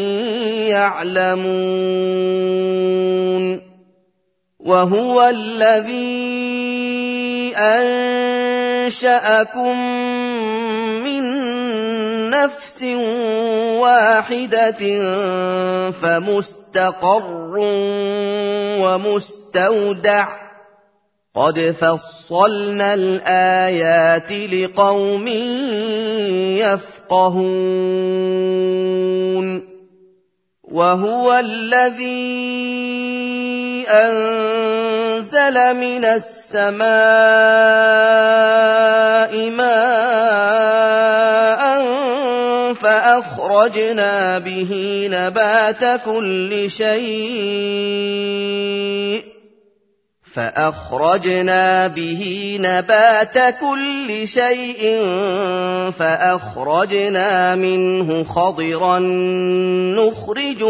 يَعْلَمُونَ وَهُوَ الَّذِي أَنشَأَكُم مِّن نَّفْسٍ وَاحِدَةٍ فَمُسْتَقَرٌّ وَمُسْتَوْدَعٌ ۗ قَدْ فَصَّلْنَا الْآيَاتِ لِقَوْمٍ يَفْقَهُونَ وَهُوَ الَّذِي أَنزَلَ مِنَ السَّمَاءِ مَاءً فَأَخْرَجْنَا بِهِ نَبَاتَ كُلِّ شَيْءٍ فَأَخْرَجْنَا مِنْهُ خَضِرًا نُّخْرِجُ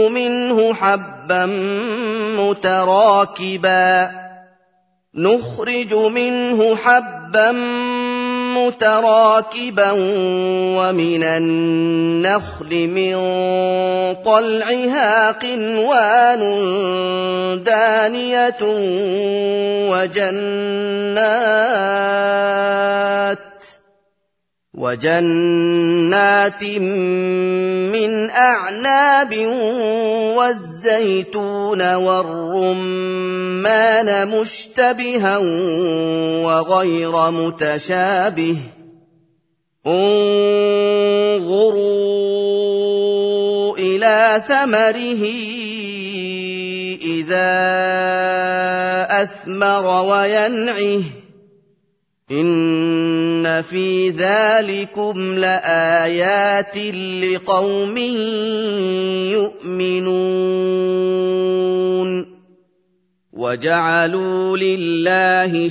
مِنْهُ حَبًّا مُّتَرَاكِبًا وَمِنَ النَّخْلِ مِن طَلْعِهَا قِنْوَانٌ دَانِيَةٌ وَجَنَّاتٍ مِّنْ أَعْنَابٍ وَالزَّيْتُونَ وَالرُّمَّانَ مُشْتَبِهًا وَغَيْرَ مُتَشَابِهٍ ۗ انظُرُوا إِلَىٰ ثَمَرِهِ إِذَا أَثْمَرَ وَيَنْعِهِ ۚ إِنَّ فِي ذَٰلِكُمْ لَآيَاتٍ لِقَوْمٍ يُؤْمِنُونَ وَجَعَلُوا لِلَّهِ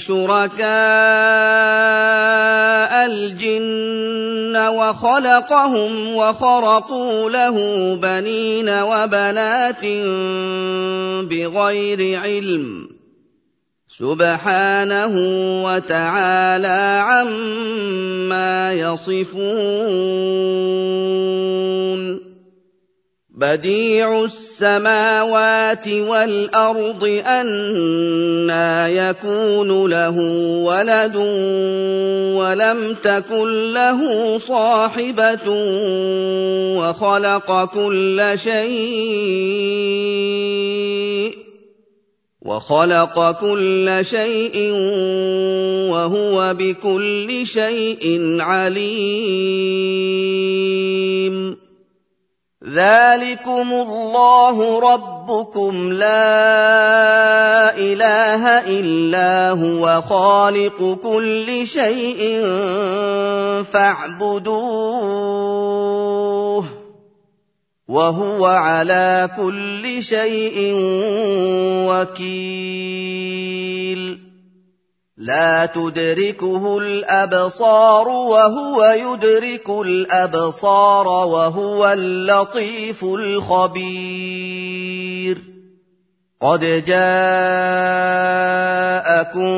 شُرَكَاءَ الْجِنَّ وَخَلَقَهُمْ وَخَرَقُوا لَهُ بَنِينَ وَبَنَاتٍ بِغَيْرِ عِلْمٍ ۚ سُبْحَانَهُ وَتَعَالَىٰ عَمَّا يَصِفُونَ بَدِيعُ السَّمَاوَاتِ وَالْأَرْضِ أَنَّىٰ يَكُونُ لَهُ وَلَدٌ وَلَمْ تَكُن لَّهُ صَاحِبَةٌ وَخَلَقَ كُلَّ شَيْءٍ وَهُوَ بِكُلِّ شَيْءٍ عَلِيمٌ ذلكم الله ربكم لا إله إلا هو خالق كل شيء فاعبدوه وهو على كل شيء وكيل لا تدركه الأبصار وهو يدرك الأبصار وهو اللطيف الخبير قد جاءكم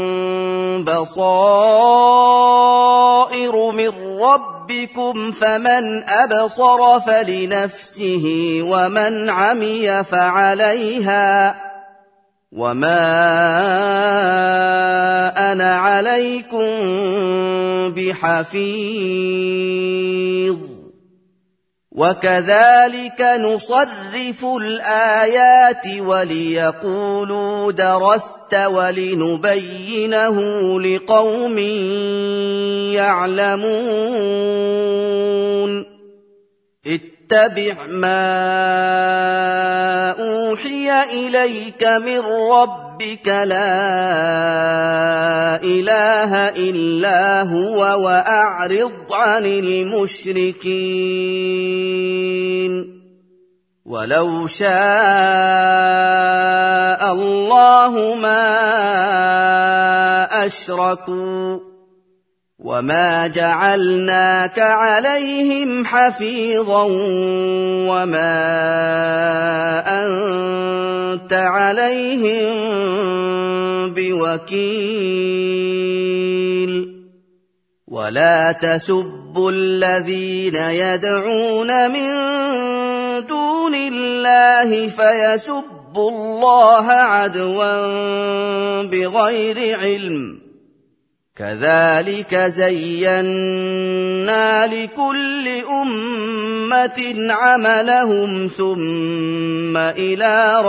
بصائر من ربكم فمن أبصر فلنفسه ومن عمي فعليها وما أنا عليكم بحفيظ وكذلك نصرف الآيات وليقولوا درست ولنبينه لقوم يعلمون اتبع ما أوحي إليك من ربك لا إله إلا هو وأعرض عن المشركين ولو شاء الله ما أشركوا وما جعلناك عليهم حفيظا وما أنت عليهم بوكيل ولا تسبوا الذين يدعون من دون الله فيسبوا الله عدوا بغير علم كذلك زينا لكل أمة عملهم ثم إلى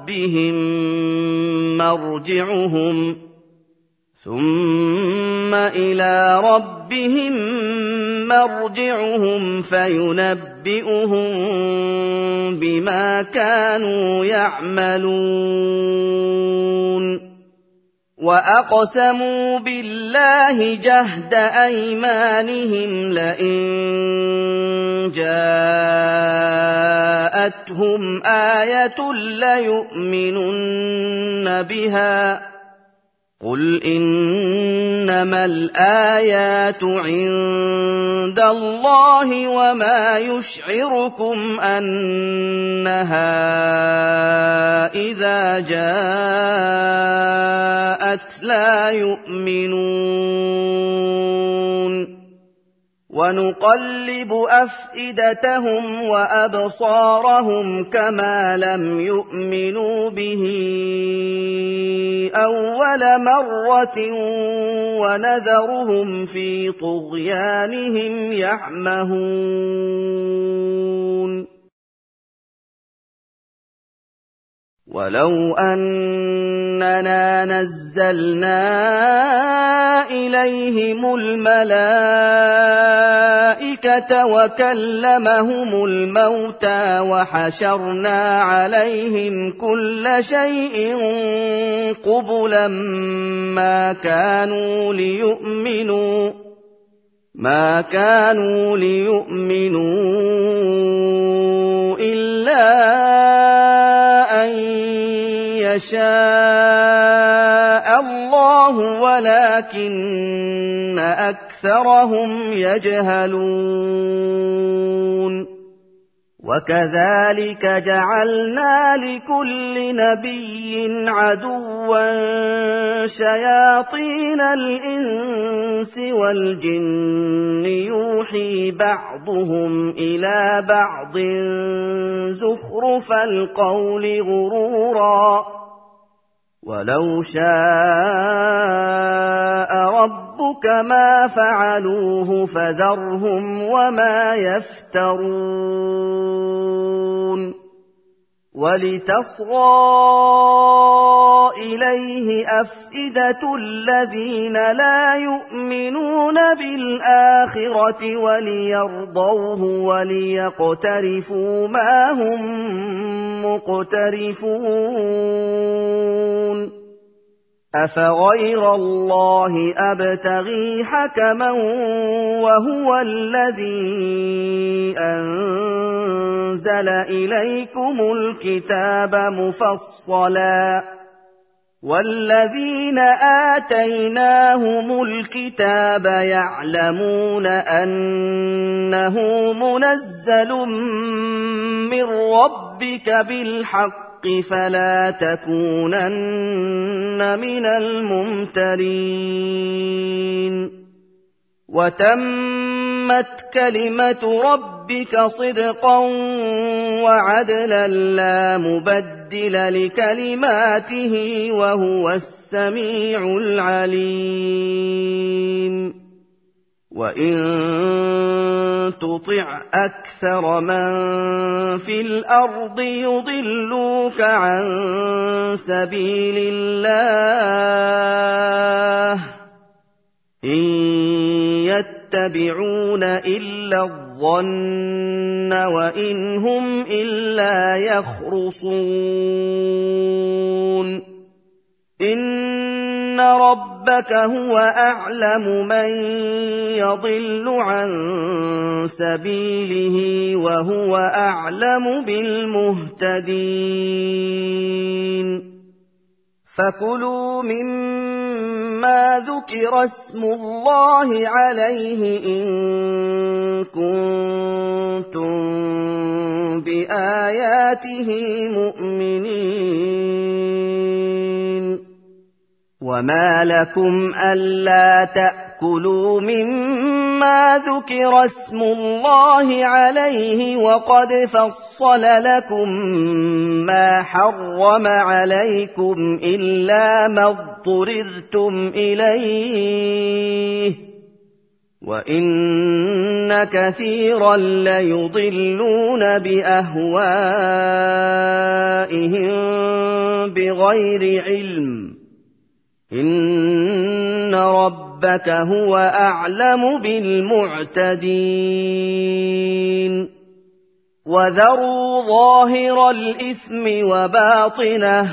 ربهم مرجعهم فينبئهم بما كانوا يعملون وأقسموا بالله جهد أيمانهم لئن جاءتهم آية ليؤمنن بها قل إنما الآيات عند الله وما يشعركم أنها إذا جاءت لا يؤمنون ونقلب أفئدتهم وأبصارهم كما لم يؤمنوا به أول مرة ونذرهم في طغيانهم يعمهون ولو أننا نزلنا إليهم الملائكة وكلمهم الموتى وحشرنا عليهم كل شيء قبلا ما كانوا ليؤمنوا إلا أن يشاء الله ولكن أكثرهم يجهلون وكذلك جعلنا لكل نبي عدوا شياطين الإنس والجن يوحي بعضهم إلى بعض زخرف القول غرورا ولو شاء ربك ما فعلوه فذرهم وما يفترون ولتصغى إليه أفئدة الذين لا يؤمنون بِالْآخِرَةِ وَلِيَرْضَوْهُ وَلِيَقْتَرِفُوا مَا هُم مُّقْتَرِفُونَ أَفَغَيْرَ اللَّهِ أَبْتَغِي حَكَمًا وَهُوَ الَّذِي أَنزَلَ إِلَيْكُمُ الْكِتَابَ مُفَصَّلًا وَالَّذِينَ آتَيْنَاهُمُ الْكِتَابَ يَعْلَمُونَ أَنَّهُ مُنَزَّلٌ مِّن رَّبِّكَ بِالْحَقِّ فَلَا تَكُونَنَّ مِنَ الْمُمْتَرِينَ وَتَمَّتْ كَلِمَةُ رَبِّكَ صِدْقًا وَعَدْلًا لَّا مُبَدِّلَ لِكَلِمَاتِهِ وَهُوَ السَّمِيعُ الْعَلِيمُ وَإِن تُطِعْ أَكْثَرَ مَن فِي الْأَرْضِ يُضِلُّوكَ عَن سَبِيلِ اللَّهِ إِن يَتَّبِعُونَ إِلَّا الظَّنَّ وَإِنْ هُمْ إِلَّا يَخْرُصُونَ إِنَّ رَبَّكَ هُوَ أَعْلَمُ مَن يَضِلُّ عَن سَبِيلِهِ وَهُوَ أَعْلَمُ بِالْمُهْتَدِينَ فَكُلُوا مِمَّا ذُكِرَ اسْمُ اللَّهِ عَلَيْهِ إِن كُنتُم بِآيَاتِهِ مُؤْمِنِينَ وَمَا لَكُمْ أَلَّا تَأْكُلُوا مِمَّا ذُكِرَ اسْمُ اللَّهِ عَلَيْهِ وَقَدْ فَصَّلَ لَكُم مَّا حَرَّمَ عَلَيْكُمْ إِلَّا مَا اضْطُرِرْتُمْ إِلَيْهِ وَإِنَّ كَثِيرًا لَّيُضِلُّونَ بِأَهْوَائِهِم بِغَيْرِ عِلْمٍ إِنَّ رَبَّكَ هُوَ أَعْلَمُ بِالْمُعْتَدِينَ وَذَرُوا ظَاهِرَ الْإِثْمِ وَبَاطِنَهُ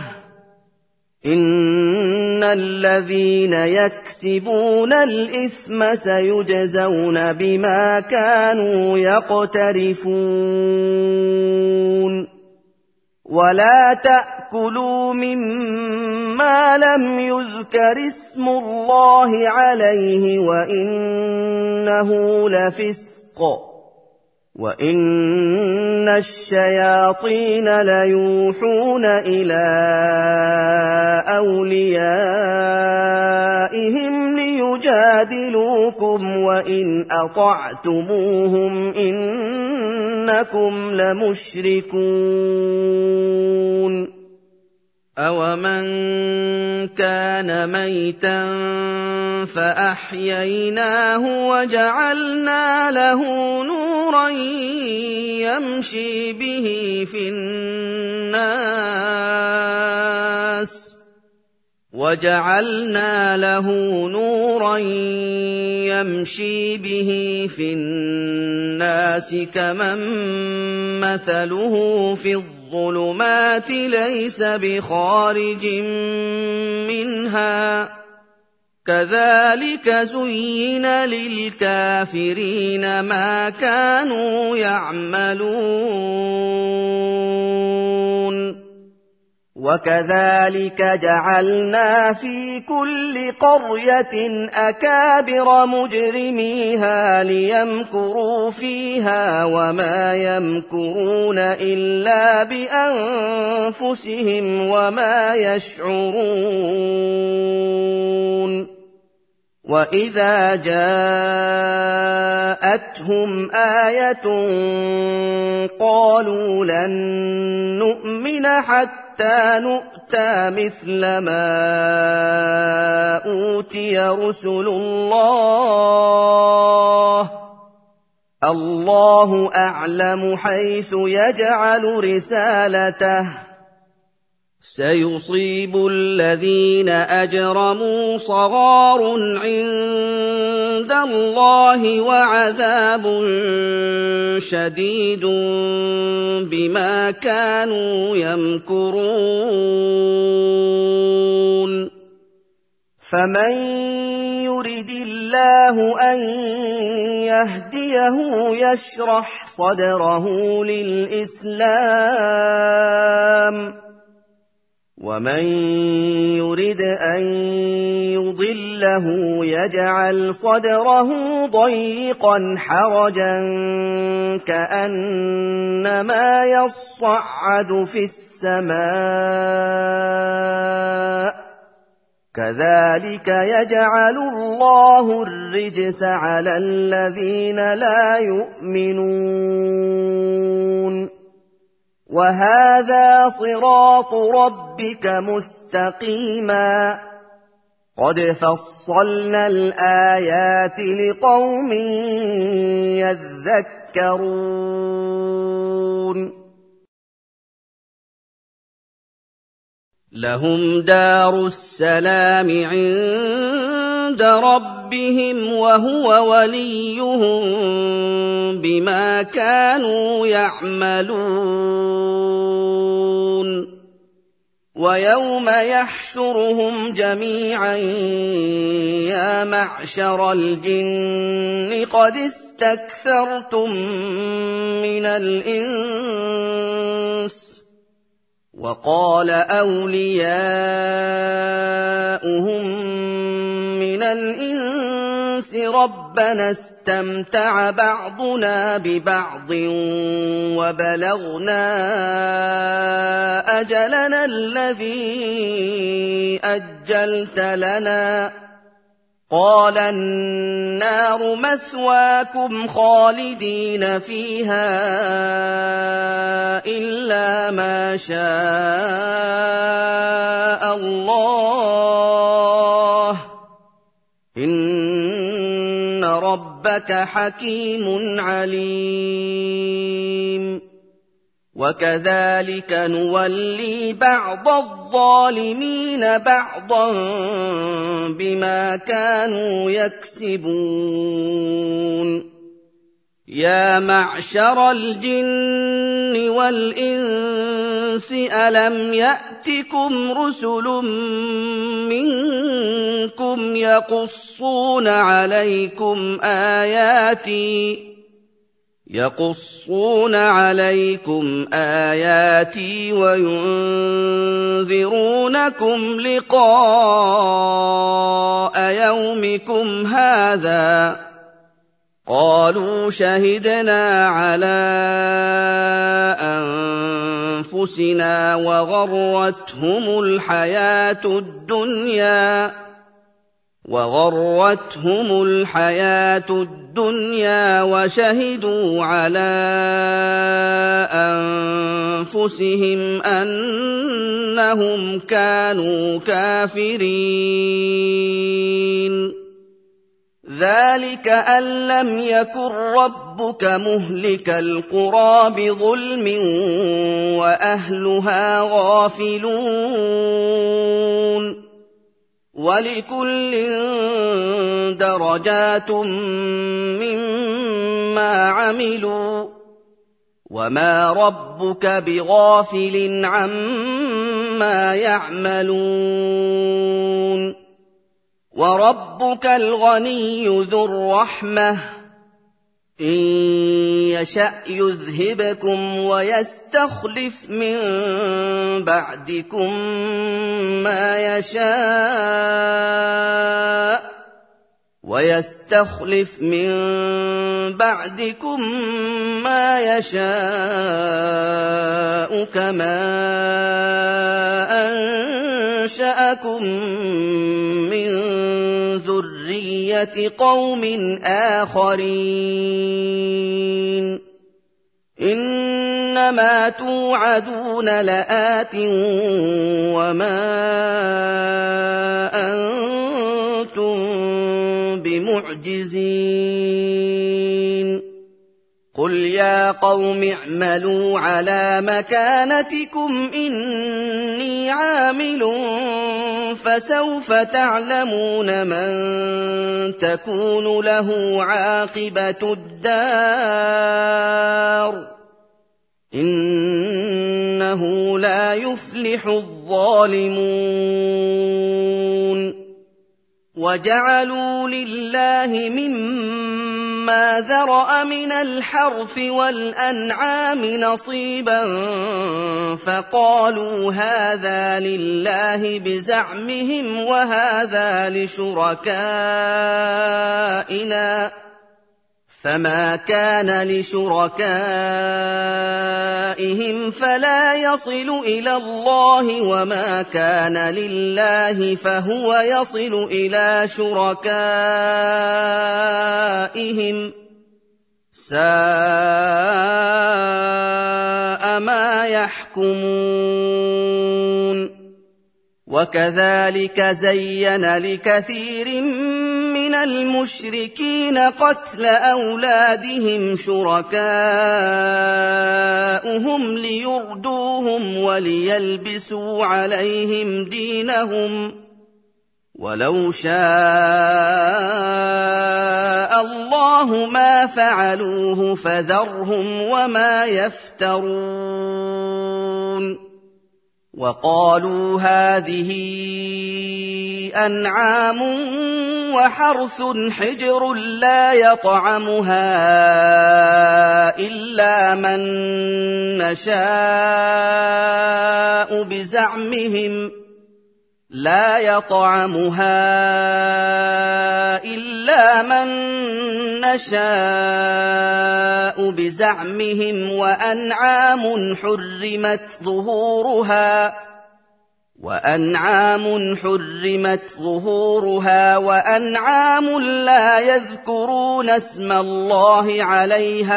إِنَّ الَّذِينَ يَكْسِبُونَ الْإِثْمَ سَيُجْزَوْنَ بِمَا كَانُوا يَقْتَرِفُونَ وَلَا تَأْكُلُوا مِمَّا لَمْ يُذْكَرِ اسْمُ اللَّهِ عَلَيْهِ وَإِنَّهُ لَفِسْقٌ وَإِنَّ الشَّيَاطِينَ لَيُوحُونَ إِلَىٰ أَوْلِيَائِهِمْ لِيُجَادِلُوكُمْ وَإِنْ أَطَعْتُمُوهُمْ إِنَّكُمْ لَمُشْرِكُونَ أَوَمَن كَانَ مَيْتًا فَأَحْيَيْنَاهُ وَجَعَلْنَا لَهُ نُورًا يَمْشِي بِهِ فِي النَّاسِ كَمَن مَّثَلُهُ فِي الظُّلُمَاتِ لَيْسَ بِخَارِجٍ مِّنْهَا كَذَٰلِكَ زُيِّنَ لِلْكَافِرِينَ مَا كَانُوا يَعْمَلُونَ وَكَذَٰلِكَ جَعَلْنَا فِي كُلِّ قَرْيَةٍ أَكَابِرَ مُجْرِمِيهَا لِيَمْكُرُوا فِيهَا وَمَا يَمْكُرُونَ إِلَّا بِأَنفُسِهِمْ وَمَا يَشْعُرُونَ وَإِذَا جَاءَتْهُمْ آيَةٌ قَالُوا لَن نُّؤْمِنَ حَتَّىٰ نُؤْتَىٰ مِثْلَ مَا أُوتِيَ رُسُلُ اللَّهِ اللَّهُ أَعْلَمُ حَيْثُ يَجْعَلُ رِسَالَتَهُ سيصيب الذين أجرموا صغار عند الله وعذاب شديد بما كانوا يمكرون فمن يرد الله أن يهديه يشرح صدره للإسلام ومن يرد أن يضله يجعل صدره ضيقا حرجا كأنما يصعد في السماء كذلك يجعل الله الرجس على الذين لا يؤمنون وهذا صراط ربك مستقيما قد فصلنا الآيات لقوم يذكرون لهم دار السلام عند ربهم وهو وليهم بما كانوا يعملون ويوم يحشرهم جميعا يا معشر الجن قد استكثرتم من الإنس وقال أولياؤهم من الإنس ربنا استمتع بعضنا ببعض وبلغنا أجلنا الذي أجلت لنا قال النار مثواكم خالدين فيها إلا ما شاء الله إن ربك حكيم عليم وكذلك نولي بعض الظالمين بعضا بما كانوا يكسبون يا معشر الجن والإنس ألم يأتكم رسل منكم يقصون عليكم آياتي وينذرونكم لقاء يومكم هذا قالوا شهدنا على أنفسنا وغرتهم الحياة الدنيا وشهدوا على أنفسهم أنهم كانوا كافرين ذلك أن لم يكن ربك مهلك القرى بظلم وأهلها غافلون ولكل درجات مما عملوا وما ربك بغافل عما يعملون وربك الغني ذو الرحمة إن يشأ يذهبكم ويستخلف من بعدكم ما يشاء كما أنشأكم من ذرية قوم آخرين إنما توعدون لآت وما أنتم بمعجزين قُلْ يَا قَوْمِ اعْمَلُوا عَلَىٰ مَكَانَتِكُمْ إِنِّي عَامِلٌ فَسَوْفَ تَعْلَمُونَ مَن تَكُونُ لَهُ عَاقِبَةُ الدَّارِ ۗ إِنَّهُ لَا يُفْلِحُ الظَّالِمُونَ وَجَعَلُوا لِلَّهِ مِمَّا ذَرَأَ مِنَ الْحَرْثِ وَالْأَنْعَامِ نَصِيبًا فَقَالُوا هَٰذَا لِلَّهِ بِزَعْمِهِمْ وَهَٰذَا لِشُرَكَائِنَا ۖ فَمَا كَانَ لِشُرَكَائِهِمْ فَلَا يَصِلُ إِلَى اللَّهِ وَمَا كَانَ لِلَّهِ فَهُوَ يَصِلُ إِلَىٰ شُرَكَائِهِمْ ۗ سَاءَ مَا يَحْكُمُونَ وَكَذَٰلِكَ زَيَّنَ لِكَثِيرٍ مِّنَ الْمُشْرِكِينَ قَتْلَ أَوْلَادِهِمْ شُرَكَاؤُهُمْ لِيُرْدُوهُمْ وَلِيَلْبِسُوا عَلَيْهِمْ دِينَهُمْ ۖ وَلَوْ شَاءَ اللَّهُ مَا فَعَلُوهُ فَذَرْهُمْ وَمَا يَفْتَرُونَ وَقَالُوا هَٰذِهِ أَنْعَامٌ وَحَرْثٌ حِجْرٌ لَّا يَطْعَمُهَا إِلَّا مَن نَّشَاءُ بِزَعْمِهِمْ وَأَنْعَامٌ حُرِّمَتْ ظُهُورُهَا وَأَنْعَامٌ لَّا يَذْكُرُونَ اسْمَ اللَّهِ عَلَيْهَا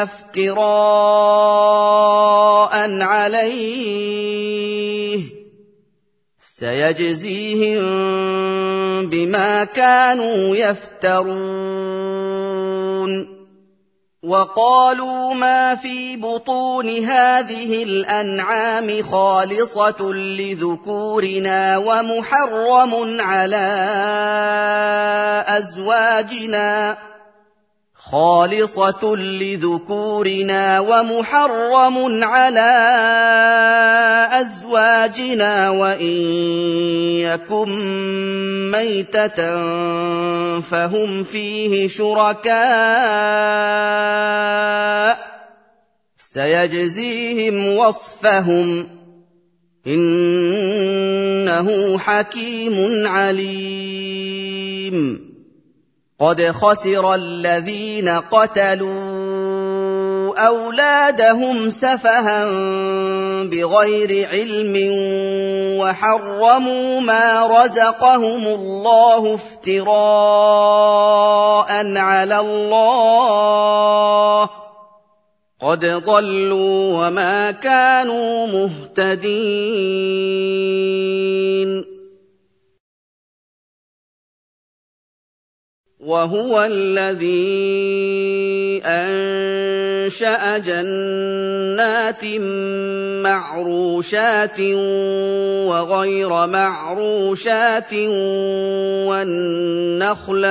افْتِرَاءً عَلَيْهِ ۚ سَيَجْزِيهِم بِمَا كَانُوا يَفْتَرُونَ وَقَالُوا مَا فِي بُطُونِ هَٰذِهِ الْأَنْعَامِ خَالِصَةٌ لِّذُكُورِنَا وَمُحَرَّمٌ عَلَىٰ أَزْوَاجِنَا وَإِن يَكُن مَّيْتَةً فَهُمْ فِيهِ شُرَكَاءُ ۚ سَيَجْزِيهِمْ وَصْفَهُمْ ۚ إِنَّهُ حَكِيمٌ عَلِيمٌ قَدْ خَسِرَ الَّذِينَ قَتَلُوا أَوْلَادَهُمْ سَفَهًا بِغَيْرِ عِلْمٍ وَحَرَّمُوا مَا رَزَقَهُمُ اللَّهُ افْتِرَاءً عَلَى اللَّهِ ۚ قَدْ ضَلُّوا وَمَا كَانُوا مُهْتَدِينَ وَهُوَ الَّذِي أَنشَأَ جَنَّاتٍ مَّعْرُوشَاتٍ وَغَيْرَ مَعْرُوشَاتٍ وَالنَّخْلَ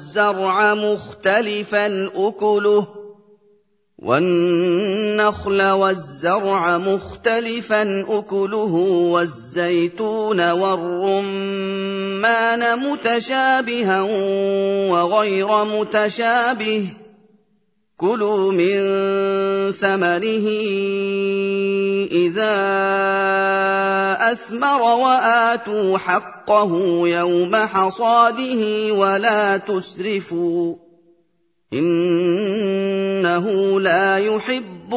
وَالزَّرْعَ مُخْتَلِفًا أُكُلُهُ وَالزَّيْتُونَ وَالرُّمَّانَ مُتَشَابِهًا وَغَيْرَ مُتَشَابِهٍ ۚ كُلُوا مِن ثَمَرِهِ إِذَا أَثْمَرَ وَآتُوا حَقَّهُ يَوْمَ حَصَادِهِ وَلَا تُسْرِفُوا ۚ إِنَّهُ لَا يُحِبُّ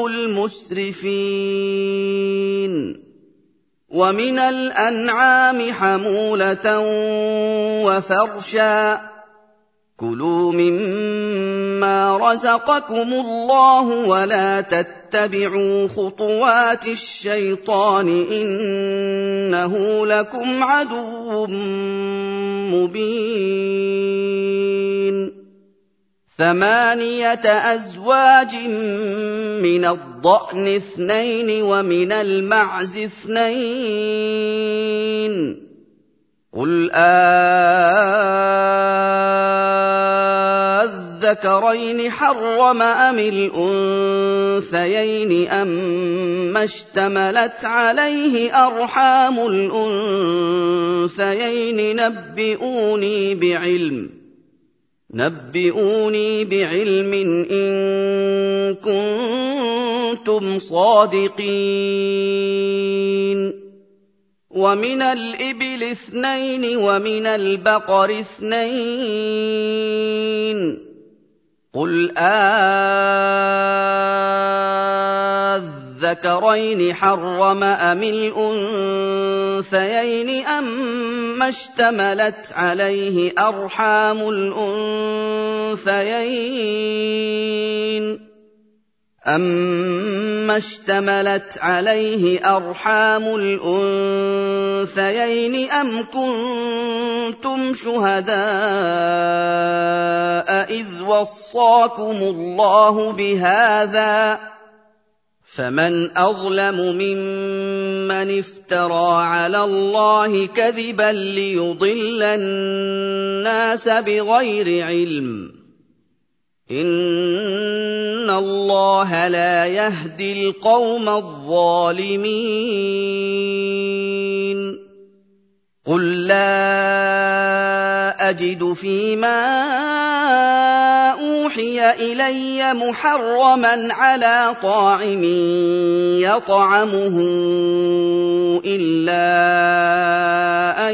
الْمُسْرِفِينَ وَمِنَ الْأَنْعَامِ حَمُولَةً وَفَرْشًا ۚ كُلُوا مِمَّا رَزَقَكُمُ اللَّهُ وَلَا تَتَّبِعُوا خُطُوَاتِ الشَّيْطَانِ ۚ إِنَّهُ لَكُمْ عَدُوٌّ مُّبِينٌ 8 أزواج من الضأن 2 ومن المعز 2 قل أذكرين حرم أم الأنثيين أما اشتملت عليه أرحام الأنثيين نبئوني بعلم إن كنتم صادقين ومن الإبل 2 ومن البقر 2 قل أذكرين حرم أم الأنثيين أما اشتملت عليه أرحام الأنثيين أم كنتم شهداء إذ وصاكم الله بهذا فمن أظلم ممن افترى على الله كذبا ليضل الناس بغير علم إن الله لا يهدي القوم الظالمين قل لا أجد فيما أوحي إلي محرما على طاعم يطعمه إلا أن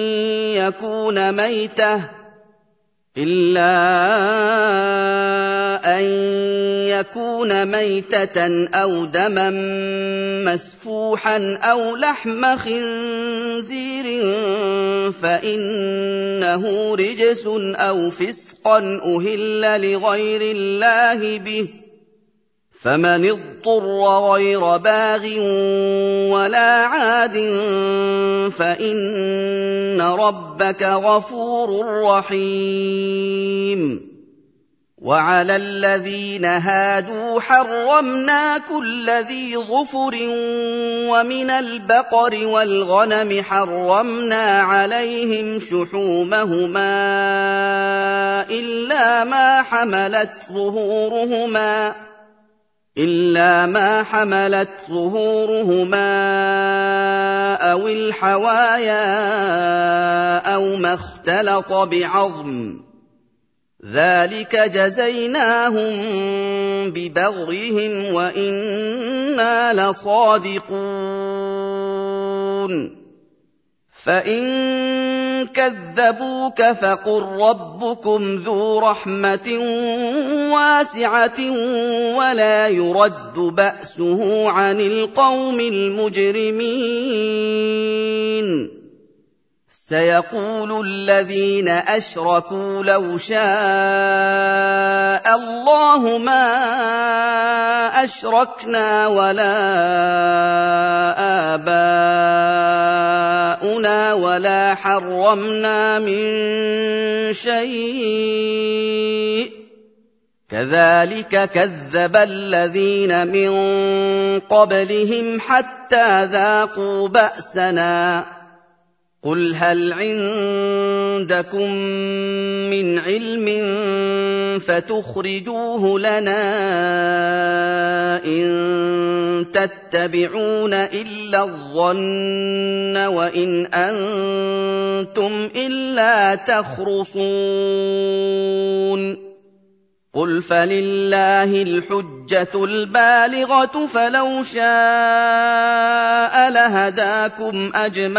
يكون ميتة أو دما مسفوحا أو لحم خنزير فإنه رجس أو فسقا أهل لغير الله به فمن اضطر غير باغ ولا عاد فإن ربك غفور رحيم وعلى الذين هادوا حرمنا كل ذي ظفر ومن البقر والغنم حرمنا عليهم شحومهما إلا ما حملت ظهورهما أو الحوايا أو ما اختلط بعظم ذلك جزيناهم ببغيهم وإنا لصادقون فإن كذبوك فقل ربكم ذو رحمة واسعة ولا يرد بأسه عن القوم المجرمين سيقول الذين أشركوا لو شاء الله ما أشركنا ولا آباؤنا ولا حرمنا من شيء كذلك كذب الذين من قبلهم حتى ذاقوا بأسنا قل هل عندكم من علم فتخرجوه لنا إن تتبعون إلا الظن وإن أنتم إلا تخرصون قل فلله الحجة البالغة فلو شاء لهداكم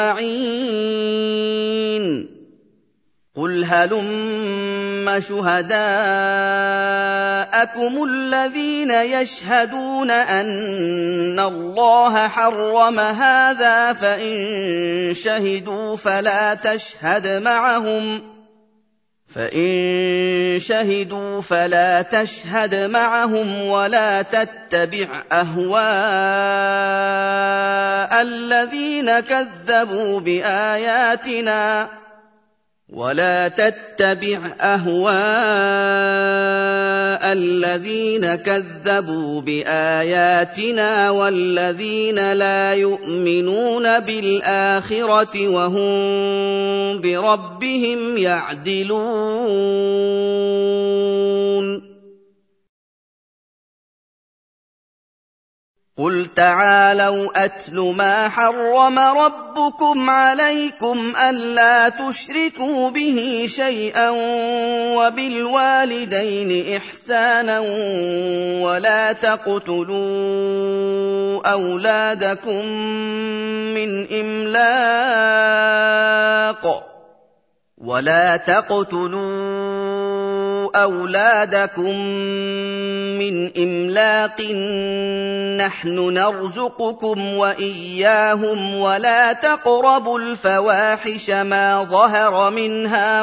أجمعين قل هلم شهداءكم الذين يشهدون أن الله حرم هذا فإن شهدوا فلا تشهد معهم ولا تتبع أهواء الذين كذبوا بآياتنا ولا تتبع أهواء الذين كذبوا بآياتنا والذين لا يؤمنون بالآخرة وهم بربهم يعدلون قل تعالوا أتل ما حرم ربكم عليكم ألا تشركوا به شيئا وبالوالدين إحسانا ولا تقتلوا أولادكم من إملاق نحن نرزقكم وإياهم ولا تقربوا الفواحش ما ظهر منها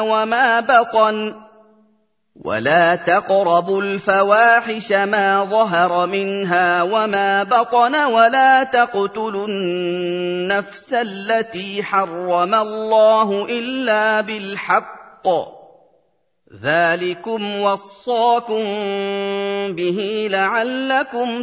وما بطن ولا تقتلوا النفس التي حرم الله إلا بالحق ذلكم وصاكم به لعلكم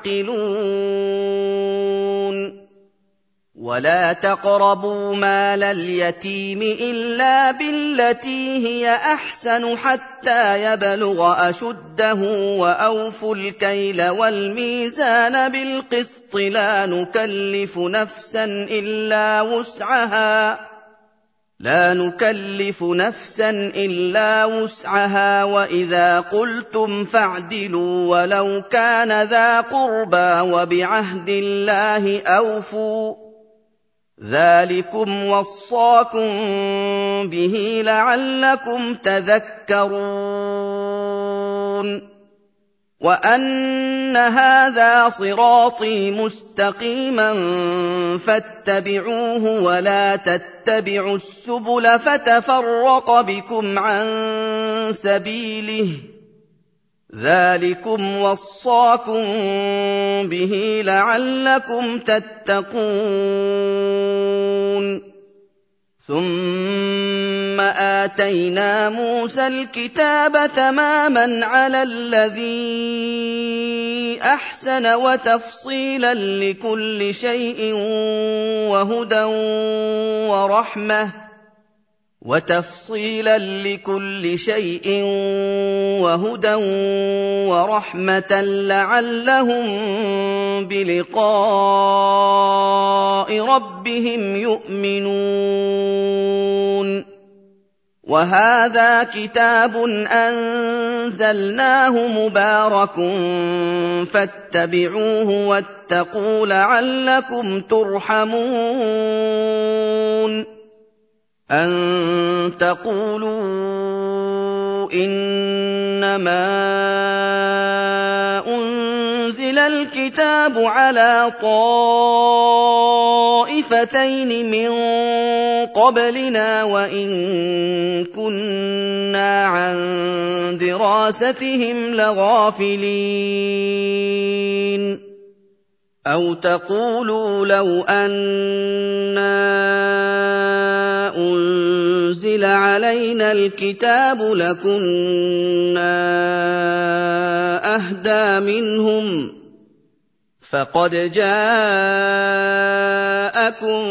تعقلون ولا تقربوا مال اليتيم إلا بالتي هي أحسن حتى يبلغ أشده وأوفوا الكيل والميزان بالقسط لا نكلف نفسا إلا وسعها وإذا قلتم فاعدلوا ولو كان ذا قربى وبعهد الله أوفوا ذلكم وصاكم به لعلكم تذكرون وأن هذا صراطي مستقيما فاتبعوه ولا تتبعوا السبل فتفرق بكم عن سبيله ذلكم وصاكم به لعلكم تتقون ثم آتينا موسى الكتاب تماما على الذي أحسن وتفصيلا لكل شيء وهدى ورحمة لعلهم بلقاء ربهم يؤمنون وهذا كتاب أنزلناه مبارك فاتبعوه واتقوا لعلكم ترحمون أن تقولوا إنما أنزل الكتاب على طائفتين من قبلنا وإن كنا عن دراستهم لغافلين أو تقولوا لو أنا أنزل علينا الكتاب لكنا أهدى منهم فقد جاءكم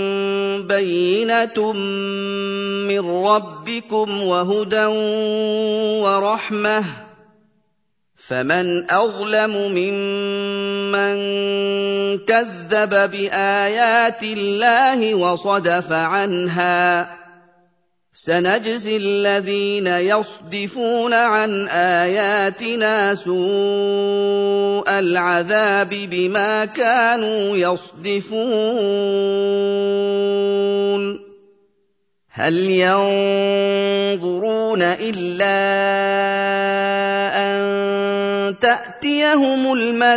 بينة من ربكم وهدى ورحمة فمن أظلم ممن كذب بآيات الله وصدف عنها سنجزي الذين يصدفون عن آياتنا سوء العذاب بما كانوا يصدفون هل ينظرون إلا أن تأتيهم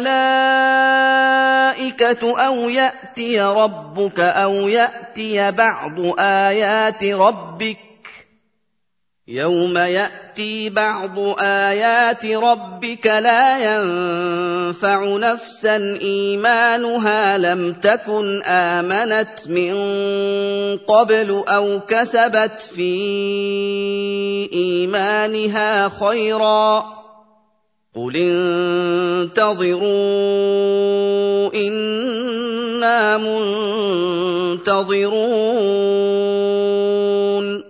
الملائكة أو يأتي ربك أو يأتي بعض آيات ربك يَوْمَ يَأْتِي بَعْضُ آيَاتِ رَبِّكَ لَا يَنفَعُ نَفْسًا إِيمَانُهَا لَمْ تَكُنْ آمَنَتْ مِن قَبْلُ أَوْ كَسَبَتْ فِي إِيمَانِهَا خَيْرًا ۗ قُلِ انتَظِرُوا إِنَّا مُنتَظِرُونَ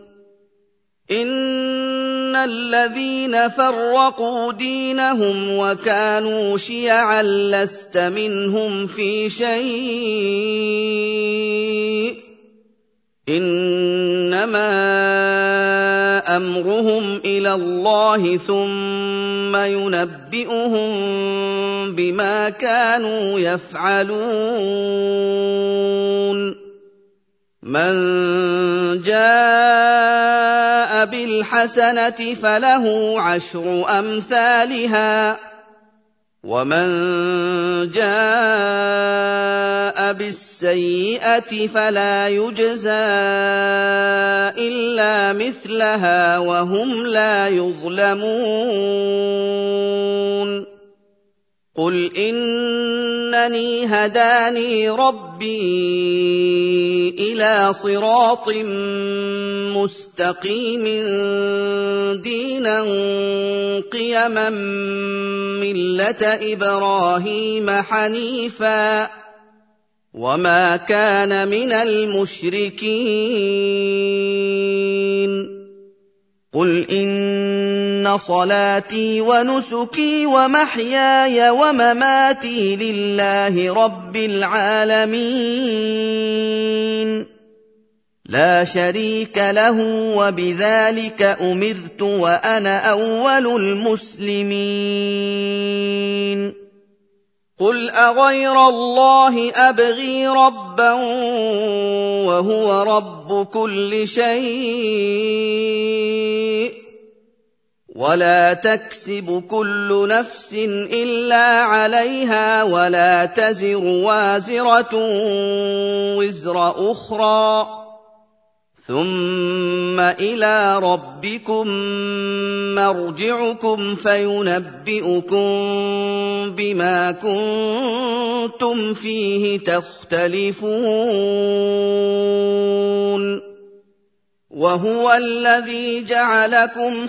إِنَّ الَّذِينَ فَرَّقُوا دِينَهُمْ وَكَانُوا شِيَعًا لَّسْتَ مِنْهُمْ فِي شَيْءٍ ۚ إِنَّمَا أَمْرُهُمْ إِلَى اللَّهِ ثُمَّ يُنَبِّئُهُم بِمَا كَانُوا يَفْعَلُونَ مَن جَاءَ بِالْحَسَنَةِ فَلَهُ عَشْرُ أَمْثَالِهَا ۖ وَمَن جَاءَ بِالسَّيِّئَةِ فَلَا يُجْزَىٰ إِلَّا مِثْلَهَا وَهُمْ لَا يُظْلَمُونَ قُلْ إِنَّنِي هَدَانِي رَبِّي إِلَىٰ صِرَاطٍ مُّسْتَقِيمٍ دِينًا قِيَمًا مِّلَّةَ إِبْرَاهِيمَ حَنِيفًا ۖ وَمَا كَانَ مِنَ الْمُشْرِكِينَ قُلْ إِنَّ صَلَاتِي وَنُسُكِي وَمَحْيَايَ وَمَمَاتِي لِلَّهِ رَبِّ الْعَالَمِينَ لَا شَرِيكَ لَهُ ۖ وَبِذَٰلِكَ أُمِرْتُ وَأَنَا أَوَّلُ الْمُسْلِمِينَ قُلْ أَغَيْرَ اللَّهِ أَبْغِي رَبًّا وَهُوَ رَبُّ كُلِّ شَيْءٍ ۖ وَلَا تَكْسِبُ كُلُّ نَفْسٍ إِلَّا عَلَيْهَا وَلَا تَزِرُ وَازِرَةٌ وِزْرَ أُخْرَىٰ ۗ ثُمَّ إِلَىٰ رَبِّكُم مَّرْجِعُكُمْ فَيُنَبِّئُكُم بِمَا كُنتُمْ فِيهِ تَخْتَلِفُونَ وَهُوَ الَّذِي جَعَلَكُمْ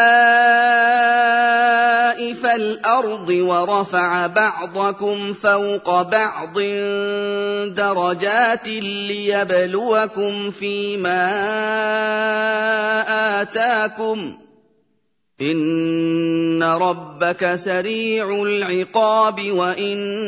خَلَائِفَ الْأَرْضِ وَرَفَعَ بَعْضَكُمْ فَوْقَ بَعْضٍ دَرَجَاتٍ لِّيَبْلُوَكُمْ فِيمَا آتَاكُمْ ۗ إِنَّ رَبَّكَ سَرِيعُ الْعِقَابِ وَإِنَّهُ لَغَفُورٌ رَّحِيمٌ.